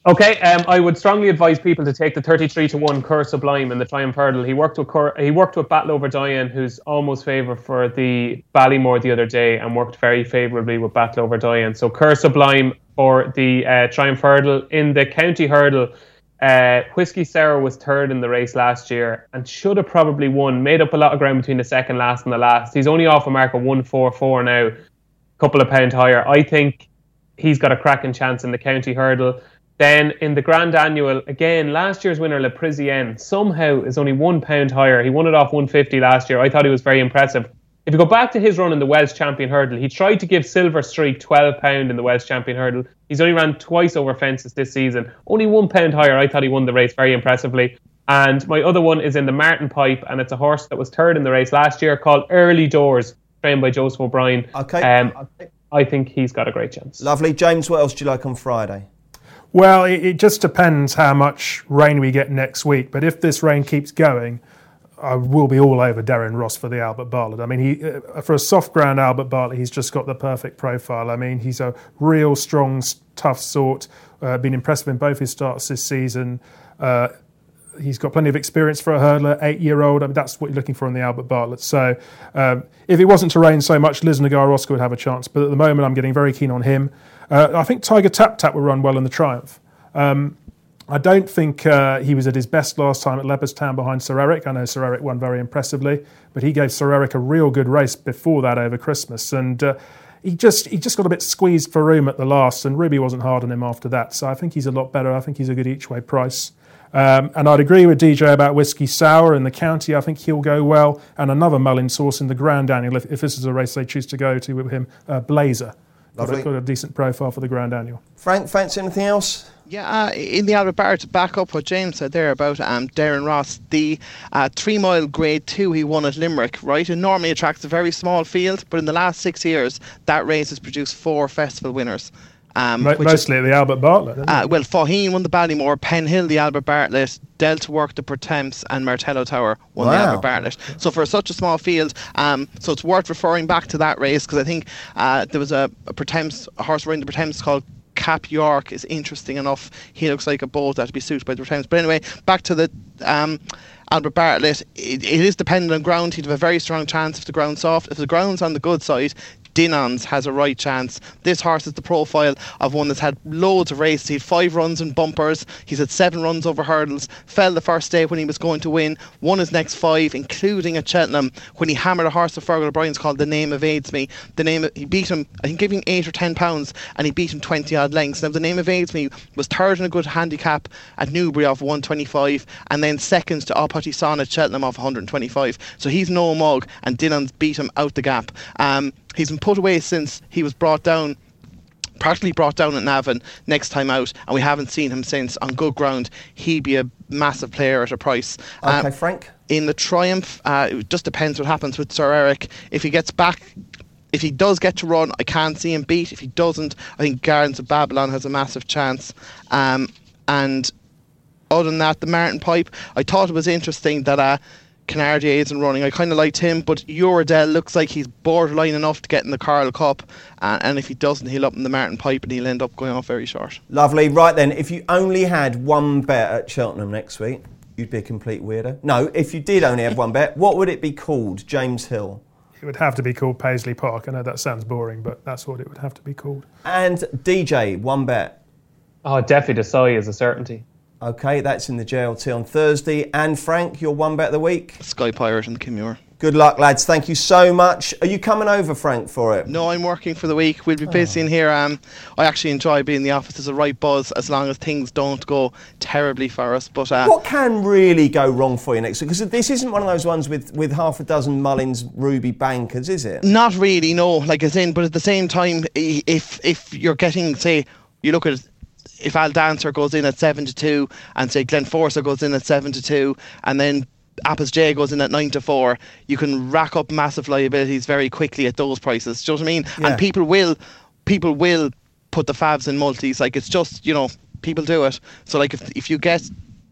Okay, um, I would strongly advise people to take the thirty-three to one Cur Sublime in the Triumph Hurdle. He worked with Cur, he worked with Battle Over Diane, who's almost favourite for the Ballymore the other day, and worked very favourably with Battle Over Diane. So Cur Sublime for the uh, Triumph Hurdle. In the County Hurdle, uh, Whiskey Sour was third in the race last year and should have probably won. Made up a lot of ground between the second last and the last. He's only off a mark of one forty-four now, a couple of pound higher. I think he's got a cracking chance in the County Hurdle. Then in the Grand Annual, again, last year's winner, Le Parisienne, somehow is only one pound higher. He won it off one fifty last year. I thought he was very impressive. If you go back to his run in the Welsh Champion Hurdle, he tried to give Silver Streak twelve pounds in the Welsh Champion Hurdle. He's only ran twice over fences this season. Only one pound higher. I thought he won the race very impressively. And my other one is in the Martin Pipe, and it's a horse that was third in the race last year called Early Doors, trained by Joseph O'Brien. Okay. Um, I think he's got a great chance. Lovely. James, what else do you like on Friday? Well, it, it just depends how much rain we get next week. But if this rain keeps going, I will be all over Darren Ross for the Albert Bartlett. I mean, he uh, for a soft ground Albert Bartlett, he's just got the perfect profile. I mean, he's a real strong, tough sort. Uh, been impressive in both his starts this season. Uh, he's got plenty of experience for a hurdler, eight-year-old. I mean, that's what you're looking for in the Albert Bartlett. So um, if it wasn't to rain so much, Liz Nagaroska would have a chance. But at the moment, I'm getting very keen on him. Uh, I think Tiger Tap Tap will run well in the Triumph. Um, I don't think uh, he was at his best last time at Leopardstown behind Sir Eric. I know Sir Eric won very impressively, but he gave Sir Eric a real good race before that over Christmas. And uh, he just he just got a bit squeezed for room at the last, and Ruby wasn't hard on him after that. So I think he's a lot better. I think he's a good each-way price. Um, and I'd agree with D J about Whiskey Sour in the County. I think he'll go well. And another Mullins horse in the Grand Annual, if, if this is a race they choose to go to with him, uh, Blazer. Got a, got a decent profile for the Grand Annual. Frank, fancy anything else? Yeah, uh, in the Albert Barrett, to back up what James said there about um, Darren Ross, the uh, three-mile grade two he won at Limerick, right? It normally attracts a very small field, but in the last six years, that race has produced four festival winners. Um, Mo- mostly at the Albert Bartlett. Uh, well, Faugheen won the Ballymore, Penhill the Albert Bartlett, Delta Work the Pertemps, and Martello Tower won wow. the Albert Bartlett. So for such a small field, um, so it's worth referring back to that race, because I think uh, there was a, a Pertemps, a horse running the Pertemps called Cap York is interesting enough. He looks like a boat that would be suited by the Pertemps. But anyway, back to the um, Albert Bartlett. It, it is dependent on ground. He'd have a very strong chance if the ground's soft. If the ground's on the good side, Dinans has a right chance. This horse is the profile of one that's had loads of races. He had five runs in bumpers. He's had seven runs over hurdles. Fell the first day when he was going to win. Won his next five, including at Cheltenham, when he hammered a horse of Fergal O'Brien's called The Name Evades Me. The name he beat him, I think, giving eight or ten pounds, and he beat him twenty odd lengths. Now, The Name Evades Me was third in a good handicap at Newbury off one twenty-five, and then second to Opati Son at Cheltenham off one twenty-five. So he's no mug, and Dinans beat him out the gap. Um, He's been put away since he was brought down, practically brought down at Navan next time out, and we haven't seen him since. On good ground, he'd be a massive player at a price. Okay, um, Frank? In the Triumph, uh, it just depends what happens with Sir Eric. If he gets back, if he does get to run, I can't see him beat. If he doesn't, I think Gardens of Babylon has a massive chance. Um, and other than that, the Martin Pipe, I thought it was interesting that... Uh, Canardier isn't running. I kind of liked him, but Uradell looks like he's borderline enough to get in the Carl Cup, uh, and if he doesn't, he'll up in the Martin Pipe and he'll end up going off very short. Lovely. Right then, if you only had one bet at Cheltenham next week, you'd be a complete weirdo. No, if you did only have one bet, what would it be called, James Hill? It would have to be called Paisley Park. I know that sounds boring, but that's what it would have to be called. And D J, one bet. Oh, definitely Desai is a certainty. Okay, that's in the J L T on Thursday. And Frank, your one bet of the week? Sky Pirate and Kimure. Good luck, lads. Thank you so much. Are you coming over, Frank, for it? No, I'm working for the week. We'll be busy oh. in here. Um, I actually enjoy being in the office. There's a right buzz as long as things don't go terribly for us. But uh, what can really go wrong for you next week? Because this isn't one of those ones with, with half a dozen Mullins Ruby bankers, is it? Not really, no. Like as in, but at the same time, if if you're getting, say, you look at it, if Al Dancer goes in at seven to two, and say Glen Forcer goes in at seven to two, and then Apples J goes in at nine to four, you can rack up massive liabilities very quickly at those prices. Do you know what I mean? Yeah. And people will, people will put the favs in multis. Like it's just, you know, people do it. So like if if you get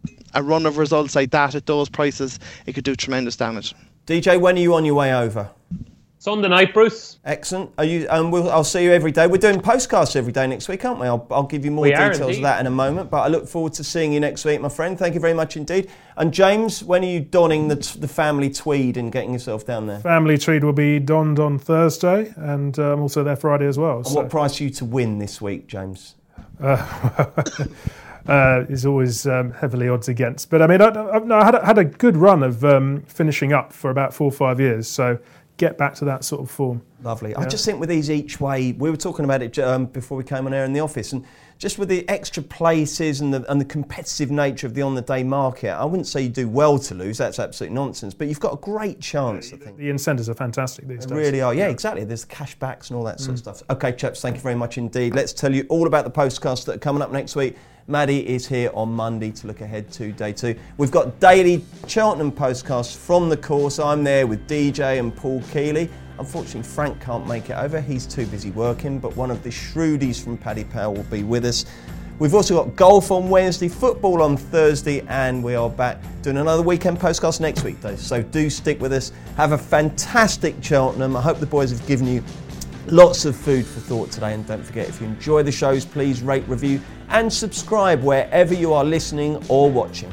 a run of results like that at those prices, it could do tremendous damage. D J, when are you on your way over? Sunday night, Bruce. Excellent. Are you? Um, we'll, I'll see you every day. We're doing postcasts every day next week, aren't we? I'll, I'll give you more We are details of indeed. that in a moment. But I look forward to seeing you next week, my friend. Thank you very much indeed. And James, when are you donning the, t- the family tweed and getting yourself down there? Family treat will be donned on Thursday, and uh, I'm also there Friday as well. And so. what price are you to win this week, James? Uh, uh, is always um, heavily odds against. But I mean, I, I, no, I had, a, had a good run of um, finishing up for about four or five years, so get back to that sort of form. Lovely. Yeah. I just think with these each way, we were talking about it um, before we came on air in the office, and just with the extra places and the and the competitive nature of the on-the-day market, I wouldn't say you do well to lose. That's absolute nonsense. But you've got a great chance, I think. The incentives are fantastic these They days. really are. Yeah, exactly. There's the cash backs and all that sort of stuff. Okay, chaps, thank you very much indeed. Let's tell you all about the postcasts that are coming up next week. Maddie is here on Monday to look ahead to day two. We've got daily Cheltenham postcasts from the course. I'm there with D J and Paul Keeley. Unfortunately, Frank can't make it over. He's too busy working, but one of the Shrewdies from Paddy Power will be with us. We've also got golf on Wednesday, football on Thursday, and we are back doing another weekend postcast next week, though. So do stick with us. Have a fantastic Cheltenham. I hope the boys have given you lots of food for thought today. And don't forget, if you enjoy the shows, please rate, review, and subscribe wherever you are listening or watching.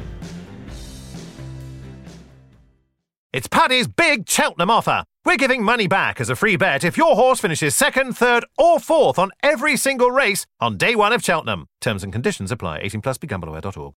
It's Paddy's big Cheltenham offer. We're giving money back as a free bet if your horse finishes second, third or fourth on every single race on day one of Cheltenham. Terms and conditions apply. eighteen plus, be gamble aware dot org.